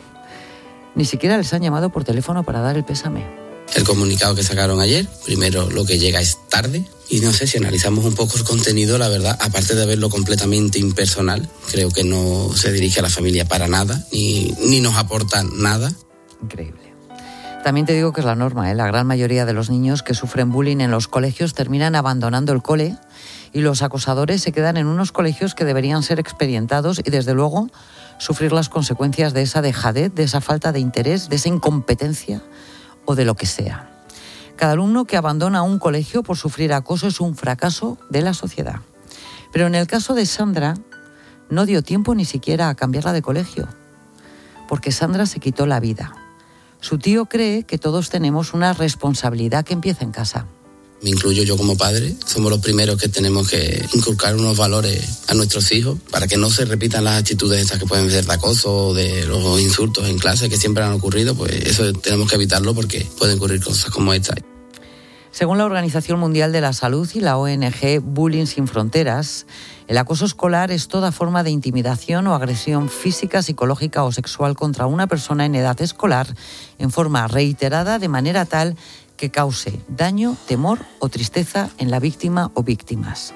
Ni siquiera les han llamado por teléfono para dar el pésame. El comunicado que sacaron ayer, primero lo que llega es tarde. Y no sé, si analizamos un poco el contenido, la verdad, aparte de verlo completamente impersonal, creo que no se dirige a la familia para nada, ni nos aporta nada. Increíble. También te digo que es la norma, ¿eh? La gran mayoría de los niños que sufren bullying en los colegios terminan abandonando el cole y los acosadores se quedan en unos colegios que deberían ser experimentados y, desde luego, sufrir las consecuencias de esa dejadez, de esa falta de interés, de esa incompetencia o de lo que sea. Cada alumno que abandona un colegio por sufrir acoso es un fracaso de la sociedad. Pero en el caso de Sandra, no dio tiempo ni siquiera a cambiarla de colegio, porque Sandra se quitó la vida. Su tío cree que todos tenemos una responsabilidad que empieza en casa. Me incluyo yo como padre, somos los primeros que tenemos que inculcar unos valores a nuestros hijos para que no se repitan las actitudes estas que pueden ser de acoso o de los insultos en clase que siempre han ocurrido, pues eso tenemos que evitarlo porque pueden ocurrir cosas como esta. Según la Organización Mundial de la Salud y la ONG Bullying Sin Fronteras, el acoso escolar es toda forma de intimidación o agresión física, psicológica o sexual contra una persona en edad escolar en forma reiterada de manera tal que cause daño, temor o tristeza en la víctima o víctimas.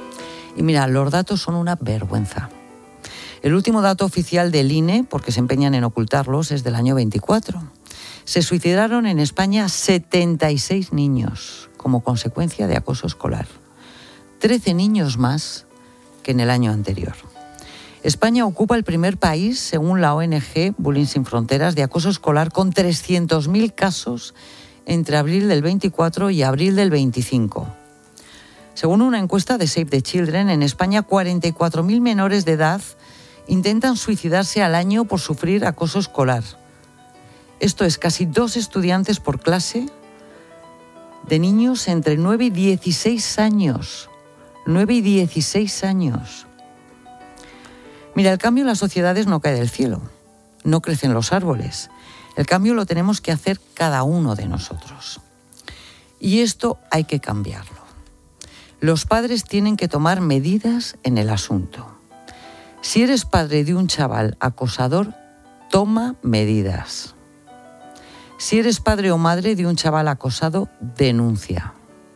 Y mira, los datos son una vergüenza. El último dato oficial del INE, porque se empeñan en ocultarlos, es del año 24. Se suicidaron en España 76 niños como consecuencia de acoso escolar. 13 niños más que en el año anterior. España ocupa el primer país, según la ONG Bullying Sin Fronteras, de acoso escolar con 300.000 casos entre abril del 24 y abril del 25. Según una encuesta de Save the Children, en España 44.000 menores de edad intentan suicidarse al año por sufrir acoso escolar. Esto es casi 2 estudiantes por clase de niños entre 9 y 16 años. 9 y 16 años. Mira, el cambio en las sociedades no cae del cielo, no crecen los árboles. El cambio lo tenemos que hacer cada uno de nosotros. Y esto hay que cambiarlo. Los padres tienen que tomar medidas en el asunto. Si eres padre de un chaval acosador, toma medidas. Si eres padre o madre de un chaval acosado, denuncia.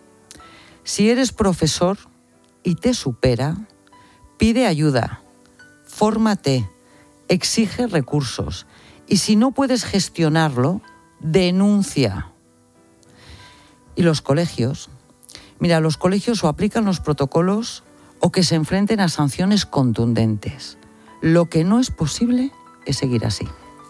Si eres profesor y te supera, pide ayuda, fórmate, exige recursos. Y si no puedes gestionarlo, denuncia. Y los colegios, mira, los colegios o aplican los protocolos o que se enfrenten a sanciones contundentes. Lo que no es posible es seguir así.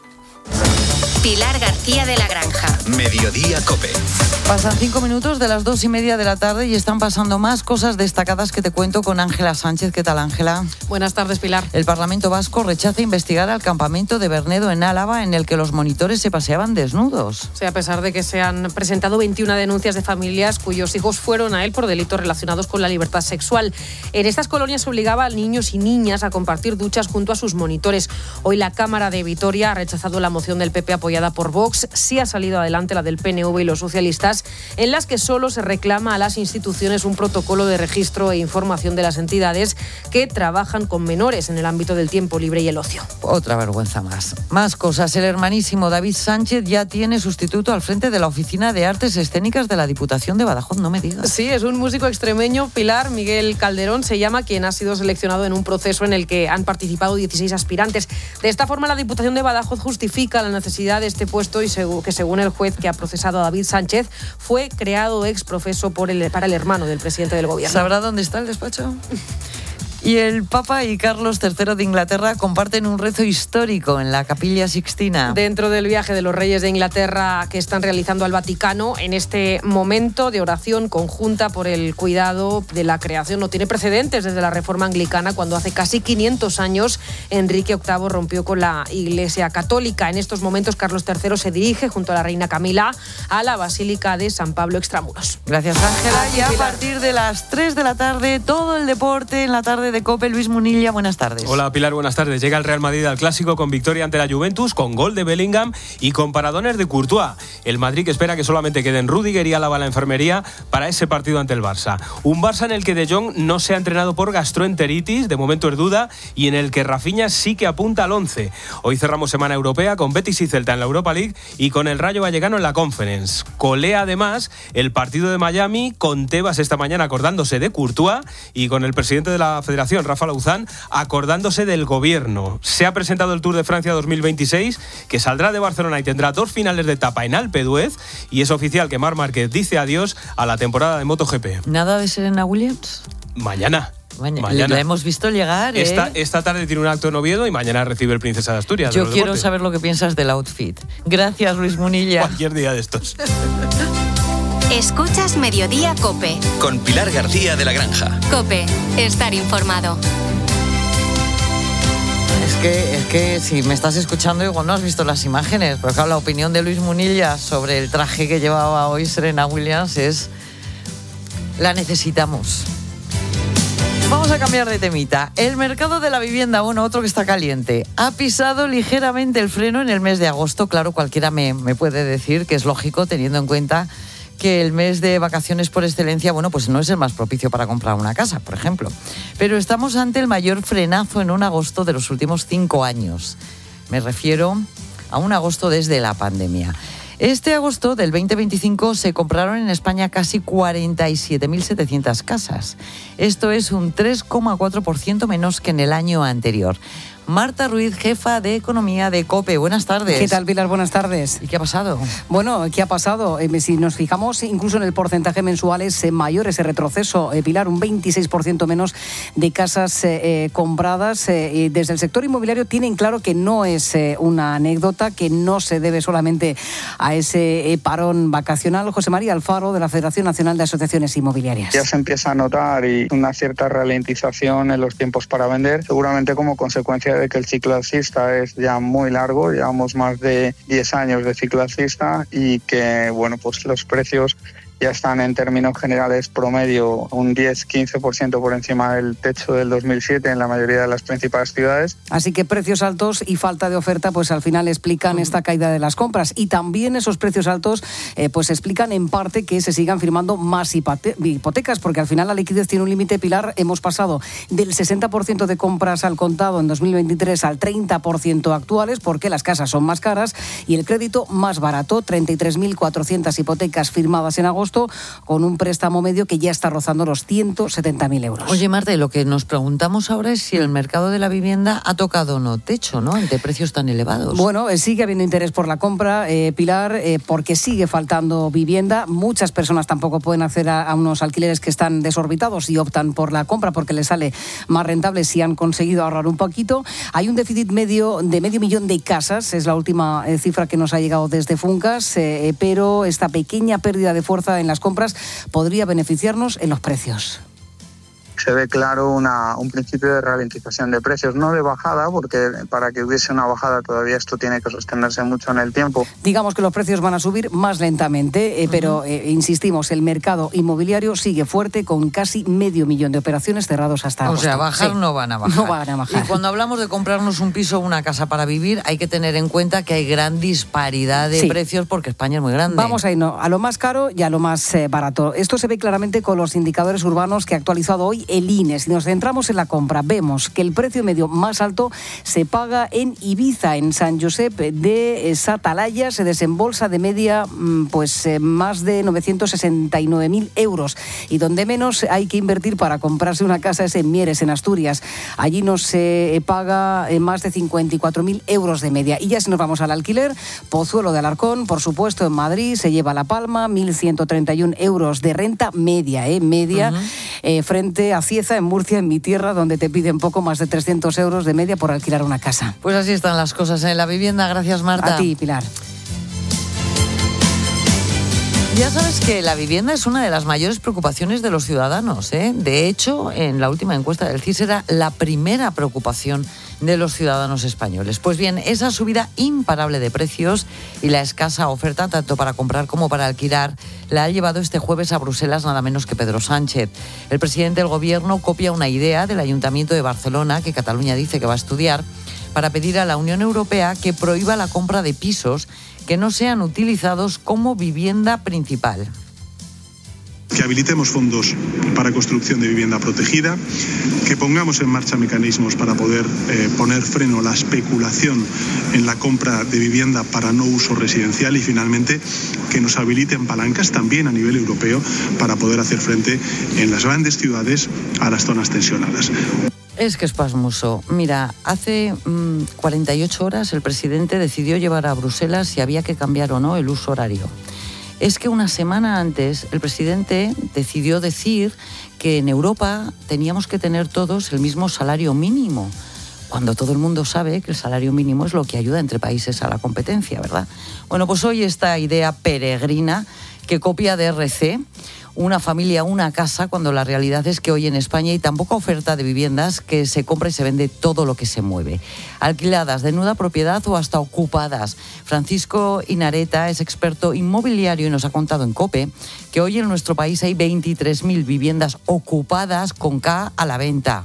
Pilar García de la Granja. Mediodía COPE. Pasan 5 minutos de las 2:30 de la tarde y están pasando más cosas destacadas que te cuento con Ángela Sánchez. ¿Qué tal, Ángela? Buenas tardes, Pilar. El Parlamento Vasco rechaza investigar al campamento de Bernedo en Álava en el que los monitores se paseaban desnudos. Sí, a pesar de que se han presentado 21 denuncias de familias cuyos hijos fueron a él por delitos relacionados con la libertad sexual. En estas colonias se obligaba a niños y niñas a compartir duchas junto a sus monitores. Hoy la Cámara de Vitoria ha rechazado la moción del PP apoyada por Vox. Sí ha salido adelante la del PNV y los socialistas, en las que solo se reclama a las instituciones un protocolo de registro e información de las entidades que trabajan con menores en el ámbito del tiempo libre y el ocio. Otra vergüenza más. Más cosas. El hermanísimo David Sánchez ya tiene sustituto al frente de la Oficina de Artes Escénicas de la Diputación de Badajoz, no me digas. Sí, es un músico extremeño, Pilar, Miguel Calderón se llama, quien ha sido seleccionado en un proceso en el que han participado 16 aspirantes. De esta forma, la Diputación de Badajoz justifica la necesidad de este puesto y que según el juez que ha procesado a David Sánchez, fue creado ex profeso para el hermano del presidente del gobierno. ¿Sabrá dónde está el despacho? Y el Papa y Carlos III de Inglaterra comparten un rezo histórico en la Capilla Sixtina. Dentro del viaje de los reyes de Inglaterra que están realizando al Vaticano, en este momento de oración conjunta por el cuidado de la creación, no tiene precedentes desde la Reforma Anglicana, cuando hace casi 500 años Enrique VIII rompió con la Iglesia Católica. En estos momentos Carlos III se dirige junto a la reina Camila a la Basílica de San Pablo Extramuros. Gracias, Ángela. Y a partir de las 3 de la tarde, todo el deporte en la tarde de COPE. Luis Munilla, buenas tardes. Hola, Pilar, buenas tardes. Llega el Real Madrid al Clásico con victoria ante la Juventus, con gol de Bellingham y con paradones de Courtois. El Madrid espera que solamente queden Rüdiger y Álava a la enfermería para ese partido ante el Barça. Un Barça en el que De Jong no se ha entrenado por gastroenteritis, de momento es duda, y en el que Rafinha sí que apunta al 11. Hoy cerramos semana europea con Betis y Celta en la Europa League y con el Rayo Vallecano en la Conference. Colea además el partido de Miami, con Tebas esta mañana acordándose de Courtois y con el presidente de la Federación, Rafa Lauzán, acordándose del gobierno. Se ha presentado el Tour de Francia 2026, que saldrá de Barcelona y tendrá 2 finales de etapa en Alpe d'Huez, y es oficial que Marc Márquez dice adiós a la temporada de MotoGP. ¿Nada de Serena Williams? Mañana. La hemos visto llegar, Esta tarde tiene un acto en Oviedo y mañana recibe el Princesa de Asturias. Yo quiero saber lo que piensas del outfit. Gracias, Luis Munilla. Cualquier día de estos. Escuchas Mediodía COPE. Con Pilar García de la Granja. COPE, estar informado. Es que si me estás escuchando, igual no has visto las imágenes, pero claro, la opinión de Luis Munilla sobre el traje que llevaba hoy Serena Williams es... la necesitamos. Vamos a cambiar de temita. El mercado de la vivienda, otro que está caliente, ha pisado ligeramente el freno en el mes de agosto. Claro, cualquiera me puede decir que es lógico, teniendo en cuenta que el mes de vacaciones por excelencia, pues no es el más propicio para comprar una casa, por ejemplo. Pero estamos ante el mayor frenazo en un agosto de los últimos 5 años. Me refiero a un agosto desde la pandemia. Este agosto del 2025 se compraron en España casi 47.700 casas. Esto es un 3,4% menos que en el año anterior. Marta Ruiz, jefa de Economía de COPE. Buenas tardes. ¿Qué tal, Pilar? Buenas tardes. ¿Y qué ha pasado? Bueno, ¿qué ha pasado? Si nos fijamos incluso en el porcentaje mensual es mayor ese retroceso. Pilar, un 26% menos de casas compradas. Desde el sector inmobiliario tienen claro que no es una anécdota, que no se debe solamente a ese parón vacacional. José María Alfaro, de la Federación Nacional de Asociaciones Inmobiliarias. Ya se empieza a notar y una cierta ralentización en los tiempos para vender, seguramente como consecuencia de que el ciclo alcista es ya muy largo, llevamos más de 10 años de ciclo alcista y que, los precios ya están en términos generales promedio un 10-15% por encima del techo del 2007 en la mayoría de las principales ciudades. Así que precios altos y falta de oferta al final explican esta caída de las compras, y también esos precios altos explican en parte que se sigan firmando más hipotecas, porque al final la liquidez tiene un límite. Pilar, hemos pasado del 60% de compras al contado en 2023 al 30% actuales, porque las casas son más caras y el crédito más barato. 33.400 hipotecas firmadas en agosto, agosto, con un préstamo medio que ya está rozando los 170.000 euros. Oye, Marta, y lo que nos preguntamos ahora es si el mercado de la vivienda ha tocado o no techo, ¿no?, ante precios tan elevados. Bueno, sigue habiendo interés por la compra, Pilar, porque sigue faltando vivienda. Muchas personas tampoco pueden acceder a unos alquileres que están desorbitados y optan por la compra porque les sale más rentable si han conseguido ahorrar un poquito. Hay un déficit medio millón de casas, es la última cifra que nos ha llegado desde Funcas, pero esta pequeña pérdida de fuerza en las compras podría beneficiarnos en los precios. Se ve claro un principio de ralentización de precios, no de bajada, porque para que hubiese una bajada todavía esto tiene que sostenerse mucho en el tiempo. Digamos que los precios van a subir más lentamente, pero insistimos, el mercado inmobiliario sigue fuerte con casi 500.000 de operaciones cerrados hasta agosto. O sea, bajar no van a bajar. No van a bajar. Y cuando hablamos de comprarnos un piso o una casa para vivir, hay que tener en cuenta que hay gran disparidad de precios porque España es muy grande. Vamos a irnos a lo más caro y a lo más barato. Esto se ve claramente con los indicadores urbanos que ha actualizado hoy el INE. Si nos centramos en la compra, vemos que el precio medio más alto se paga en Ibiza, en San Josep de Satalaya. Se desembolsa de media más de 969.000 euros. Y donde menos hay que invertir para comprarse una casa es en Mieres, en Asturias. Allí no se paga más de 54.000 euros de media. Y ya si nos vamos al alquiler, Pozuelo de Alarcón, por supuesto, en Madrid, se lleva La Palma, 1.131 euros de renta media, frente a Cieza, en Murcia, en mi tierra, donde te piden poco más de 300 euros de media por alquilar una casa. Pues así están las cosas en la vivienda. Gracias, Marta. A ti, Pilar. Ya sabes que la vivienda es una de las mayores preocupaciones de los ciudadanos, ¿eh? De hecho, en la última encuesta del CIS era la primera preocupación de los ciudadanos españoles. Pues bien, esa subida imparable de precios y la escasa oferta, tanto para comprar como para alquilar, la ha llevado este jueves a Bruselas nada menos que Pedro Sánchez. El presidente del Gobierno copia una idea del Ayuntamiento de Barcelona, que Cataluña dice que va a estudiar, para pedir a la Unión Europea que prohíba la compra de pisos que no sean utilizados como vivienda principal. Que habilitemos fondos para construcción de vivienda protegida, que pongamos en marcha mecanismos para poder poner freno a la especulación en la compra de vivienda para no uso residencial y finalmente que nos habiliten palancas también a nivel europeo para poder hacer frente en las grandes ciudades a las zonas tensionadas. Es que es pasmoso. Mira, hace 48 horas el presidente decidió llevar a Bruselas si había que cambiar o no el uso horario. Es que una semana antes el presidente decidió decir que en Europa teníamos que tener todos el mismo salario mínimo, cuando todo el mundo sabe que el salario mínimo es lo que ayuda entre países a la competencia, ¿verdad? Bueno, pues hoy esta idea peregrina que copia de RC, una familia, una casa, cuando la realidad es que hoy en España hay tan poca oferta de viviendas que se compra y se vende todo lo que se mueve. Alquiladas, de nuda propiedad o hasta ocupadas. Francisco Inareta es experto inmobiliario y nos ha contado en COPE que hoy en nuestro país hay 23.000 viviendas ocupadas con K a la venta.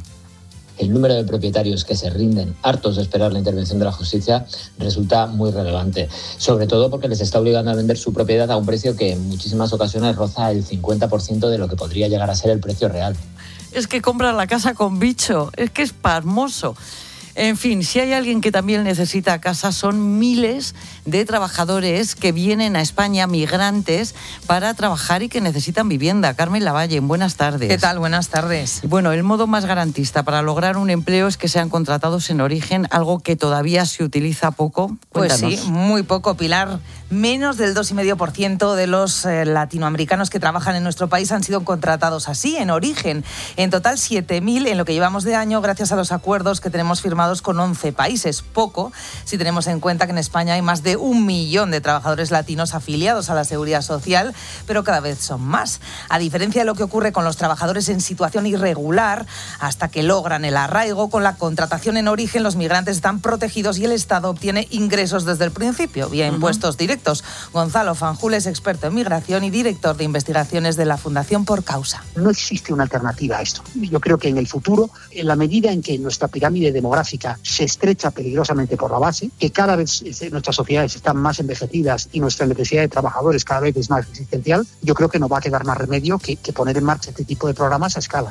El número de propietarios que se rinden hartos de esperar la intervención de la justicia resulta muy relevante, sobre todo porque les está obligando a vender su propiedad a un precio que en muchísimas ocasiones roza el 50% de lo que podría llegar a ser el precio real. Es que compran la casa con bicho, es que es pasmoso. En fin, si hay alguien que también necesita casa, son miles de trabajadores que vienen a España, migrantes, para trabajar y que necesitan vivienda. Carmen Lavalle, buenas tardes. ¿Qué tal? Buenas tardes. Bueno, el modo más garantista para lograr un empleo es que sean contratados en origen, algo que todavía se utiliza poco. Cuéntanos. Pues sí, muy poco, Pilar. Menos del 2,5% de los latinoamericanos que trabajan en nuestro país han sido contratados así, en origen. En total, 7.000 en lo que llevamos de año, gracias a los acuerdos que tenemos firmados con 11 países. Poco, si tenemos en cuenta que en España hay más de 1 millón de trabajadores latinos afiliados a la Seguridad Social, pero cada vez son más. A diferencia de lo que ocurre con los trabajadores en situación irregular, hasta que logran el arraigo, con la contratación en origen los migrantes están protegidos y el Estado obtiene ingresos desde el principio, vía impuestos directos. Gonzalo Fanjul es experto en migración y director de investigaciones de la Fundación Por Causa. No existe una alternativa a esto. Yo creo que en el futuro, en la medida en que nuestra pirámide demográfica se estrecha peligrosamente por la base, que cada vez nuestras sociedades están más envejecidas y nuestra necesidad de trabajadores cada vez es más existencial, yo creo que no va a quedar más remedio que poner en marcha este tipo de programas a escala, ¿no?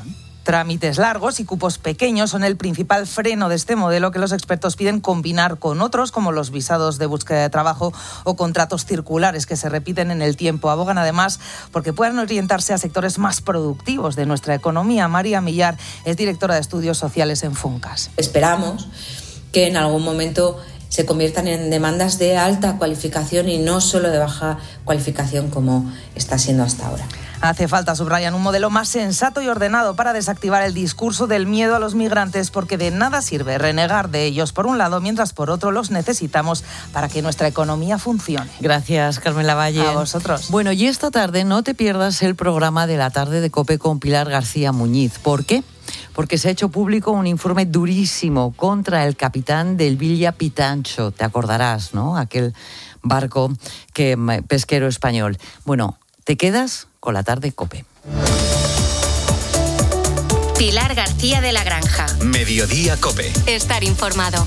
Trámites largos y cupos pequeños son el principal freno de este modelo que los expertos piden combinar con otros, como los visados de búsqueda de trabajo o contratos circulares que se repiten en el tiempo. Abogan además porque puedan orientarse a sectores más productivos de nuestra economía. María Millar es directora de Estudios Sociales en Funcas. Esperamos que en algún momento se conviertan en demandas de alta cualificación y no solo de baja cualificación como está siendo hasta ahora. Hace falta, subrayan, un modelo más sensato y ordenado para desactivar el discurso del miedo a los migrantes, porque de nada sirve renegar de ellos por un lado, mientras por otro los necesitamos para que nuestra economía funcione. Gracias, Carmen Lavalle. A vosotros. Bueno, y esta tarde no te pierdas el programa de la tarde de COPE con Pilar García Muñiz. ¿Por qué? Porque se ha hecho público un informe durísimo contra el capitán del Villa Pitancho. Te acordarás, ¿no? Aquel barco pesquero español. Bueno, te quedas con la tarde COPE. Pilar García de la Granja. Mediodía COPE. Estar informado.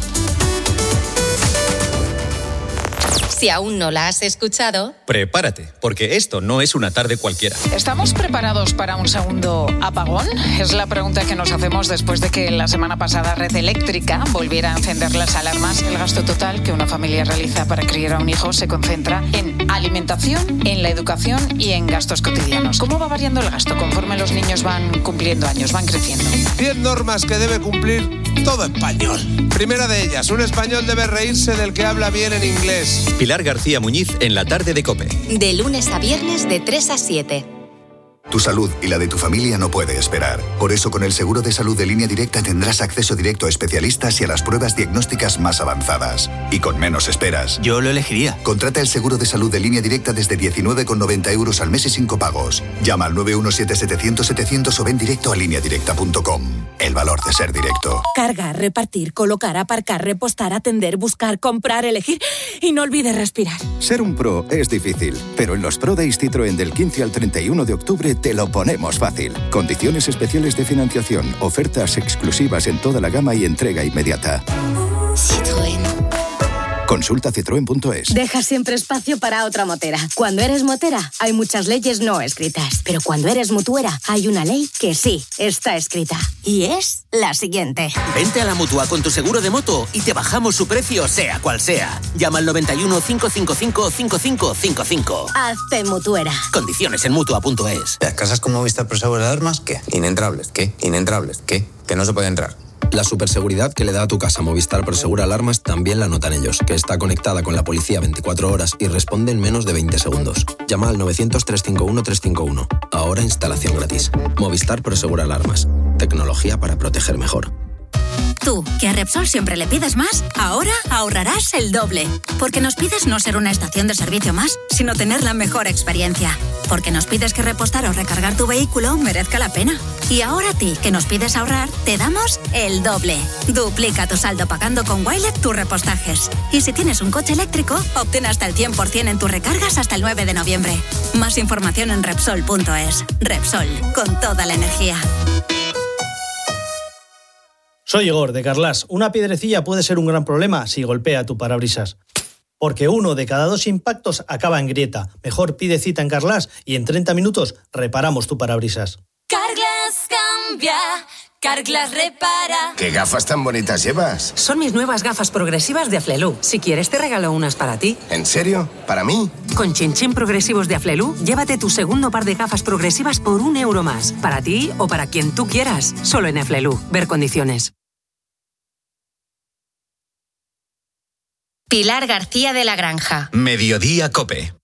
Si aún no la has escuchado, Prepárate, porque esto no es una tarde cualquiera. ¿Estamos preparados para un segundo apagón? Es la pregunta que nos hacemos después de que la semana pasada Red Eléctrica volviera a encender las alarmas. El gasto total que una familia realiza para criar a un hijo se concentra en alimentación, en la educación y en gastos cotidianos. ¿Cómo va variando el gasto conforme los niños van cumpliendo años, van creciendo? 10 normas que debe cumplir todo español. Primera de ellas, un español debe reírse del que habla bien en inglés. Pilar García Muñiz en la tarde de COPE. de lunes a viernes de 3 a 7. Tu salud y la de tu familia no puede esperar. Por eso, con el seguro de salud de Línea Directa tendrás acceso directo a especialistas y a las pruebas diagnósticas más avanzadas. Y con menos esperas. Yo lo elegiría. Contrata el seguro de salud de Línea Directa desde 19,90 € al mes y 5 pagos. Llama al 917-700-700 o ven directo a lineadirecta.com. El valor de ser directo. Cargar, repartir, colocar, aparcar, repostar, atender, buscar, comprar, elegir y no olvides respirar. Ser un pro es difícil, pero en los Pro Days Citroën del 15 al 31 de octubre te lo ponemos fácil. Condiciones especiales de financiación, ofertas exclusivas en toda la gama y entrega inmediata. Citroën. Consulta citroen.es. Deja siempre espacio para otra motera. Cuando eres motera, hay muchas leyes no escritas. Pero cuando eres mutuera, hay una ley que sí está escrita. Y es la siguiente. Vente a la Mutua con tu seguro de moto y te bajamos su precio, sea cual sea. Llama al 91 555 5555. Hazte mutuera. Condiciones en Mutua.es. Las casas con Movistar Prosegur Alarmas, ¿qué? Inentrables, ¿qué? Inentrables, ¿qué? Que no se puede entrar. La superseguridad que le da a tu casa Movistar Prosegur Alarmas también la notan ellos, que está conectada con la policía 24 horas y responde en menos de 20 segundos. Llama al 900-351-351. Ahora instalación gratis. Movistar Prosegur Alarmas. Tecnología para proteger mejor. Tú, que a Repsol siempre le pides más, ahora ahorrarás el doble. Porque nos pides no ser una estación de servicio más, sino tener la mejor experiencia. Porque nos pides que repostar o recargar tu vehículo merezca la pena. Y ahora a ti, que nos pides ahorrar, te damos el doble. Duplica tu saldo pagando con Wilet tus repostajes. Y si tienes un coche eléctrico, obtén hasta el 100% en tus recargas hasta el 9 de noviembre. Más información en Repsol.es. Repsol, con toda la energía. Soy Igor, de Carglass. Una piedrecilla puede ser un gran problema si golpea tu parabrisas. Porque 1 de cada 2 impactos acaba en grieta. Mejor pide cita en Carglass y en 30 minutos reparamos tu parabrisas. Carglass cambia, Carglass repara. ¿Qué gafas tan bonitas llevas? Son mis nuevas gafas progresivas de Aflelu. Si quieres te regalo unas para ti. ¿En serio? ¿Para mí? Con Chin progresivos de Aflelu, llévate tu segundo par de gafas progresivas por €1 más. Para ti o para quien tú quieras. Solo en Aflelu. Ver condiciones. Pilar García de la Granja. Mediodía COPE.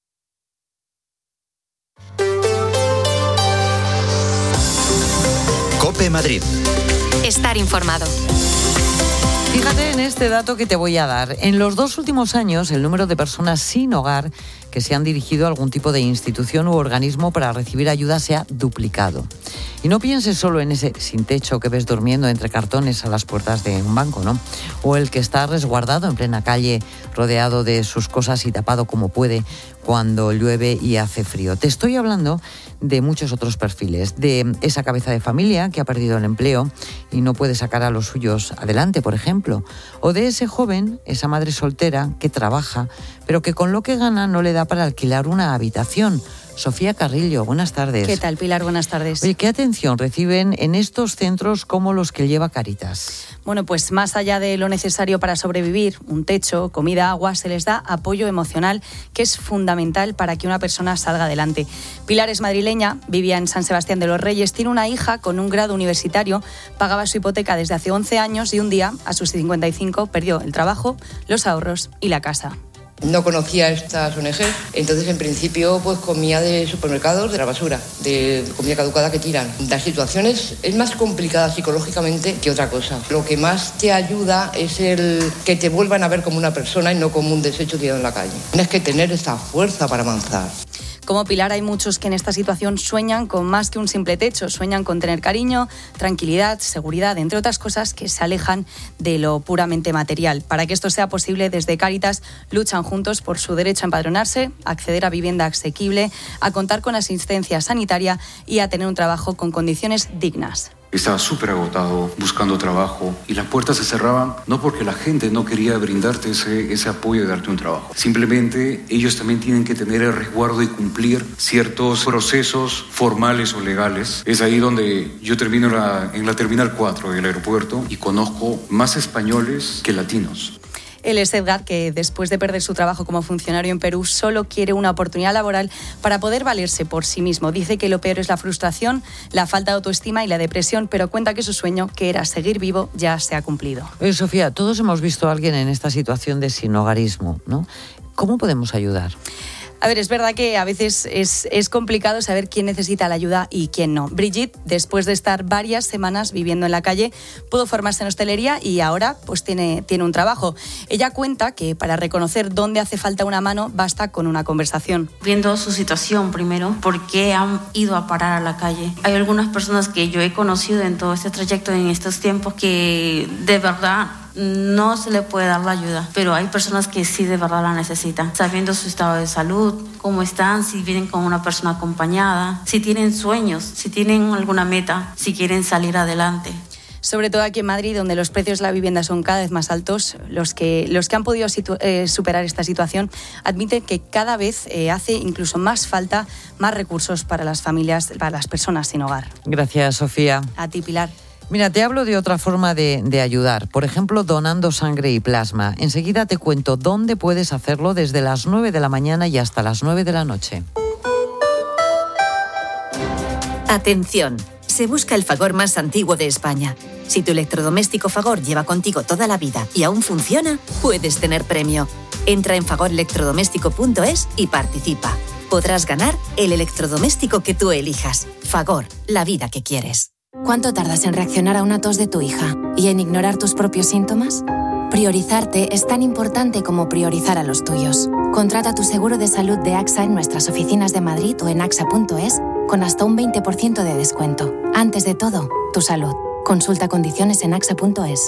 COPE Madrid. Estar informado. Fíjate en este dato que te voy a dar. En los 2 últimos años, el número de personas sin hogar que se han dirigido a algún tipo de institución u organismo para recibir ayuda se ha duplicado. Y no pienses solo en ese sin techo que ves durmiendo entre cartones a las puertas de un banco, ¿no? O el que está resguardado en plena calle, rodeado de sus cosas y tapado como puede cuando llueve y hace frío. Te estoy hablando de muchos otros perfiles, de esa cabeza de familia que ha perdido el empleo y no puede sacar a los suyos adelante, por ejemplo, o de ese joven, esa madre soltera que trabaja, pero que con lo que gana no le da para alquilar una habitación. Sofía Carrillo, buenas tardes. ¿Qué tal, Pilar? Buenas tardes. Oye, ¿qué atención reciben en estos centros como los que lleva Cáritas? Bueno, pues más allá de lo necesario para sobrevivir, un techo, comida, agua, se les da apoyo emocional, que es fundamental para que una persona salga adelante. Pilar es madrileña, vivía en San Sebastián de los Reyes, tiene una hija con un grado universitario, pagaba su hipoteca desde hace 11 años y un día, a sus 55, perdió el trabajo, los ahorros y la casa. No conocía estas ONG, entonces en principio pues comía de supermercados, de la basura, de comida caducada que tiran. La situación es más complicada psicológicamente que otra cosa. Lo que más te ayuda es el que te vuelvan a ver como una persona y no como un desecho tirado en la calle. Tienes que tener esa fuerza para avanzar. Como Pilar, hay muchos que en esta situación sueñan con más que un simple techo, sueñan con tener cariño, tranquilidad, seguridad, entre otras cosas que se alejan de lo puramente material. Para que esto sea posible, desde Cáritas luchan juntos por su derecho a empadronarse, a acceder a vivienda asequible, a contar con asistencia sanitaria y a tener un trabajo con condiciones dignas. Estaba súper agotado buscando trabajo y las puertas se cerraban no porque la gente no quería brindarte ese apoyo y darte un trabajo. Simplemente ellos también tienen que tener el resguardo y cumplir ciertos procesos formales o legales. Es ahí donde yo termino en la Terminal 4 del aeropuerto y conozco más españoles que latinos. Él es Edgar, que después de perder su trabajo como funcionario en Perú, solo quiere una oportunidad laboral para poder valerse por sí mismo. Dice que lo peor es la frustración, la falta de autoestima y la depresión, pero cuenta que su sueño, que era seguir vivo, ya se ha cumplido. Sofía, todos hemos visto a alguien en esta situación de sinhogarismo, ¿no? ¿Cómo podemos ayudar? A ver, es verdad que a veces es complicado saber quién necesita la ayuda y quién no. Brigitte, después de estar varias semanas viviendo en la calle, pudo formarse en hostelería y ahora pues tiene un trabajo. Ella cuenta que para reconocer dónde hace falta una mano basta con una conversación. Viendo su situación primero, por qué han ido a parar a la calle. Hay algunas personas que yo he conocido en todo este trayecto, en estos tiempos, que de verdad no se le puede dar la ayuda, pero hay personas que sí de verdad la necesitan, sabiendo su estado de salud, cómo están, si vienen con una persona acompañada, si tienen sueños, si tienen alguna meta, si quieren salir adelante. Sobre todo aquí en Madrid, donde los precios de la vivienda son cada vez más altos, los que han podido superar esta situación admiten que cada vez hace incluso más falta más recursos para las familias, para las personas sin hogar. Gracias, Sofía. A ti, Pilar. Mira, te hablo de otra forma de ayudar, por ejemplo, donando sangre y plasma. Enseguida te cuento dónde puedes hacerlo desde las 9 de la mañana y hasta las 9 de la noche. Atención, se busca el Fagor más antiguo de España. Si tu electrodoméstico Fagor lleva contigo toda la vida y aún funciona, puedes tener premio. Entra en fagorelectrodoméstico.es y participa. Podrás ganar el electrodoméstico que tú elijas. Fagor, la vida que quieres. ¿Cuánto tardas en reaccionar a una tos de tu hija y en ignorar tus propios síntomas? Priorizarte es tan importante como priorizar a los tuyos. Contrata tu seguro de salud de AXA en nuestras oficinas de Madrid o en axa.es con hasta un 20% de descuento. Antes de todo, tu salud. Consulta condiciones en axa.es.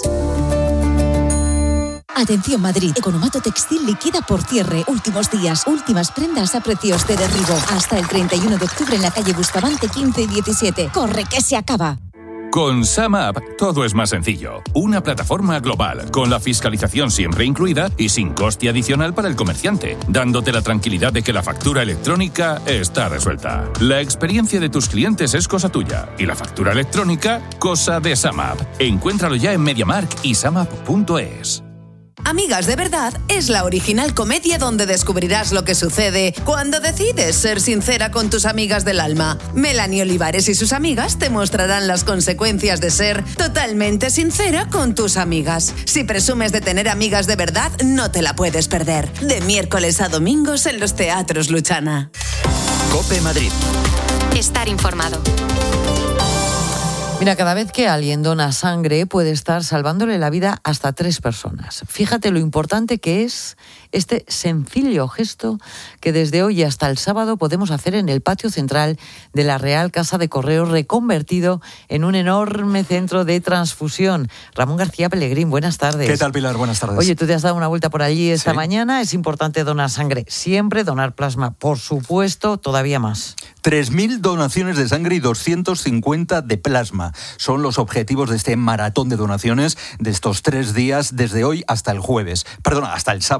Atención Madrid, Economato Textil liquida por cierre. Últimos días, últimas prendas a precios de derribo. Hasta el 31 de octubre en la calle Bustamante 15 y 17. ¡Corre que se acaba! Con SumUp todo es más sencillo. Una plataforma global, con la fiscalización siempre incluida y sin coste adicional para el comerciante, dándote la tranquilidad de que la factura electrónica está resuelta. La experiencia de tus clientes es cosa tuya y la factura electrónica, cosa de SumUp. Encuéntralo ya en MediaMarkt y SumUp.es. Amigas de Verdad es la original comedia donde descubrirás lo que sucede cuando decides ser sincera con tus amigas del alma. Melanie Olivares y sus amigas te mostrarán las consecuencias de ser totalmente sincera con tus amigas. Si presumes de tener amigas de verdad, no te la puedes perder. De miércoles a domingos en los teatros Luchana. COPE Madrid. Estar informado. Mira, cada vez que alguien dona sangre puede estar salvándole la vida hasta 3 personas. Fíjate lo importante que es este sencillo gesto que desde hoy hasta el sábado podemos hacer en el patio central de la Real Casa de Correos, reconvertido en un enorme centro de transfusión. Ramón García Pellegrín, buenas tardes. ¿Qué tal, Pilar? Buenas tardes. Oye, tú te has dado una vuelta por allí esta mañana. Es importante donar sangre siempre, donar plasma, por supuesto, todavía más. 3.000 donaciones de sangre y 250 de plasma. Son los objetivos de este maratón de donaciones de estos 3 días, desde hoy hasta el jueves. Perdona, hasta el sábado.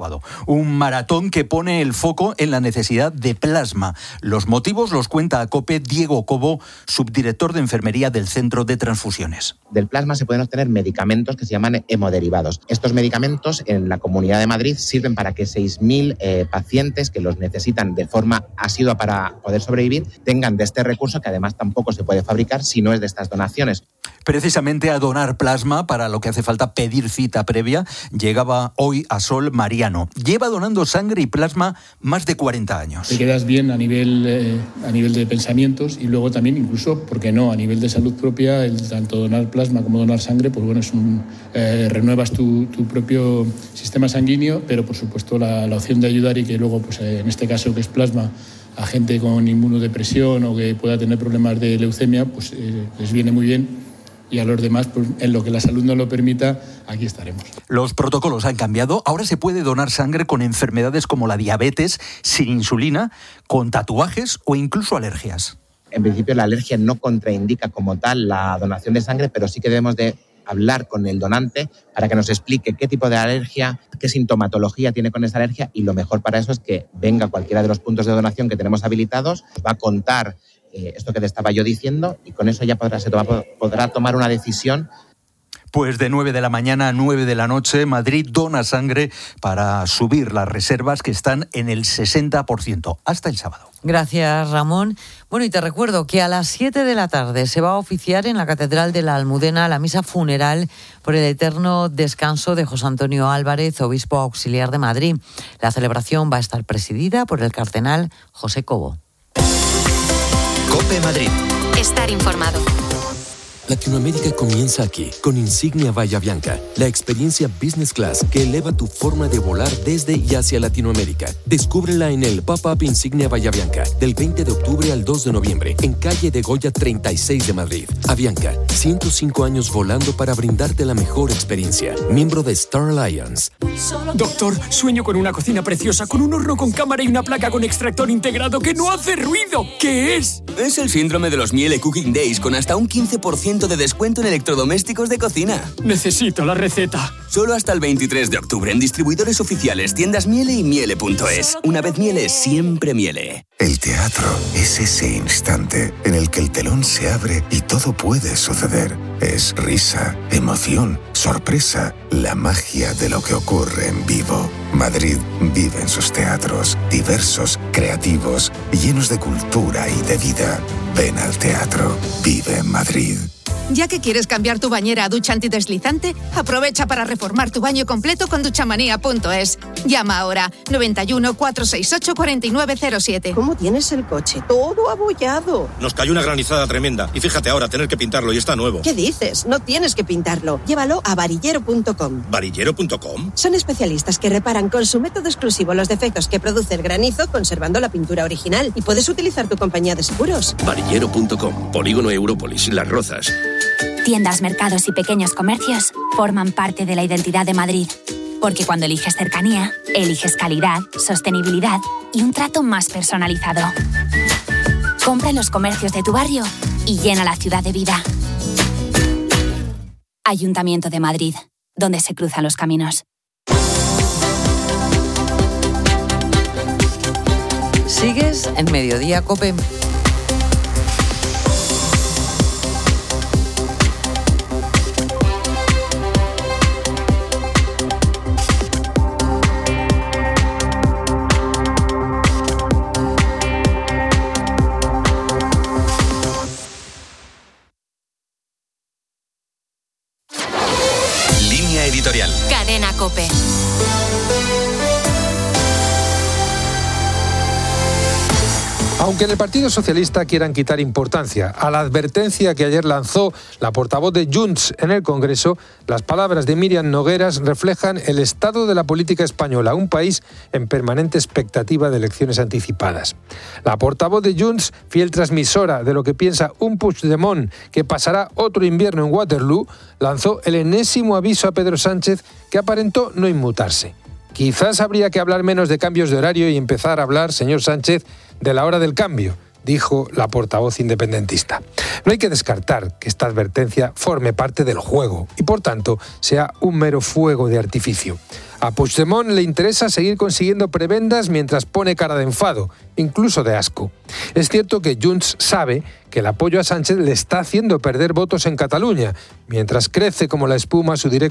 Un maratón que pone el foco en la necesidad de plasma. Los motivos los cuenta a COPE Diego Cobo, subdirector de enfermería del Centro de Transfusiones. Del plasma se pueden obtener medicamentos que se llaman hemoderivados. Estos medicamentos en la Comunidad de Madrid sirven para que 6.000 pacientes que los necesitan de forma asidua para poder sobrevivir tengan de este recurso, que además tampoco se puede fabricar si no es de estas donaciones. Precisamente a donar plasma, para lo que hace falta pedir cita previa, llegaba hoy a Sol Mariano. Lleva donando sangre y plasma más de 40 años. Te quedas bien a nivel de pensamientos y luego también, incluso, ¿por qué no?, a nivel de salud propia, tanto donar plasma como donar sangre, pues bueno, renuevas tu propio sistema sanguíneo, pero por supuesto la opción de ayudar y que luego, pues en este caso que es plasma, a gente con inmunodepresión o que pueda tener problemas de leucemia, pues les viene muy bien. Y a los demás, pues, en lo que la salud nos lo permita, aquí estaremos. Los protocolos han cambiado. Ahora se puede donar sangre con enfermedades como la diabetes, sin insulina, con tatuajes o incluso alergias. En principio, la alergia no contraindica como tal la donación de sangre, pero sí que debemos de hablar con el donante para que nos explique qué tipo de alergia, qué sintomatología tiene con esa alergia, y lo mejor para eso es que venga a cualquiera de los puntos de donación que tenemos habilitados, nos va a contar esto que te estaba yo diciendo, y con eso ya podrá tomar una decisión. Pues de 9 de la mañana a 9 de la noche, Madrid dona sangre para subir las reservas, que están en el 60%, hasta el sábado. Gracias, Ramón. Bueno, y te recuerdo que a las 7 de la tarde se va a oficiar en la Catedral de la Almudena la misa funeral por el eterno descanso de José Antonio Álvarez, obispo auxiliar de Madrid. La celebración va a estar presidida por el cardenal José Cobo. COPE Madrid. Estar informado. Latinoamérica comienza aquí, con Insignia Bahía Bianca, la experiencia business class que eleva tu forma de volar desde y hacia Latinoamérica. Descúbrela en el Pop-Up Insignia Bahía Bianca, del 20 de octubre al 2 de noviembre, en calle de Goya 36 de Madrid. Avianca, 105 años volando para brindarte la mejor experiencia. Miembro de Star Alliance. Doctor, sueño con una cocina preciosa, con un horno con cámara y una placa con extractor integrado que no hace ruido. ¿Qué es? Es el síndrome de los Miele Cooking Days, con hasta un 15% de descuento en electrodomésticos de cocina. Necesito la receta. Solo hasta el 23 de octubre en distribuidores oficiales, tiendas Miele y Miele.es. Una vez Miele, siempre Miele. El teatro es ese instante en el que el telón se abre y todo puede suceder. Es risa, emoción, sorpresa, la magia de lo que ocurre en vivo. Madrid vive en sus teatros, diversos, creativos, llenos de cultura y de vida. Ven al teatro, vive en Madrid. Ya que quieres cambiar tu bañera a ducha antideslizante, aprovecha para reformar tu baño completo con duchamanía.es. Llama ahora 91 468 4907. ¿Cómo tienes el coche? Todo abollado. Nos cayó una granizada tremenda y fíjate ahora tener que pintarlo y está nuevo. ¿Qué dices? No tienes que pintarlo. Llévalo a varillero.com. ¿Varillero.com? Son especialistas que reparan con su método exclusivo los defectos que produce el granizo, conservando la pintura original, y puedes utilizar tu compañía de seguros. Varillero.com. Polígono Európolis, Las Rozas. Tiendas, mercados y pequeños comercios forman parte de la identidad de Madrid. Porque cuando eliges cercanía, eliges calidad, sostenibilidad y un trato más personalizado. Compra en los comercios de tu barrio y llena la ciudad de vida. Ayuntamiento de Madrid, donde se cruzan los caminos. Sigues en Mediodía COPE. Editorial. Cadena COPE. Aunque en el Partido Socialista quieran quitar importancia a la advertencia que ayer lanzó la portavoz de Junts en el Congreso, las palabras de Míriam Nogueras reflejan el estado de la política española, un país en permanente expectativa de elecciones anticipadas. La portavoz de Junts, fiel transmisora de lo que piensa un Puigdemont que pasará otro invierno en Waterloo, lanzó el enésimo aviso a Pedro Sánchez que aparentó no inmutarse. Quizás habría que hablar menos de cambios de horario y empezar a hablar, señor Sánchez, de la hora del cambio, dijo la portavoz independentista. No hay que descartar que esta advertencia forme parte del juego y, por tanto, sea un mero fuego de artificio. A Puigdemont le interesa seguir consiguiendo prebendas mientras pone cara de enfado, incluso de asco. Es cierto que Junts sabe que el apoyo a Sánchez le está haciendo perder votos en Cataluña, mientras crece como la espuma su directo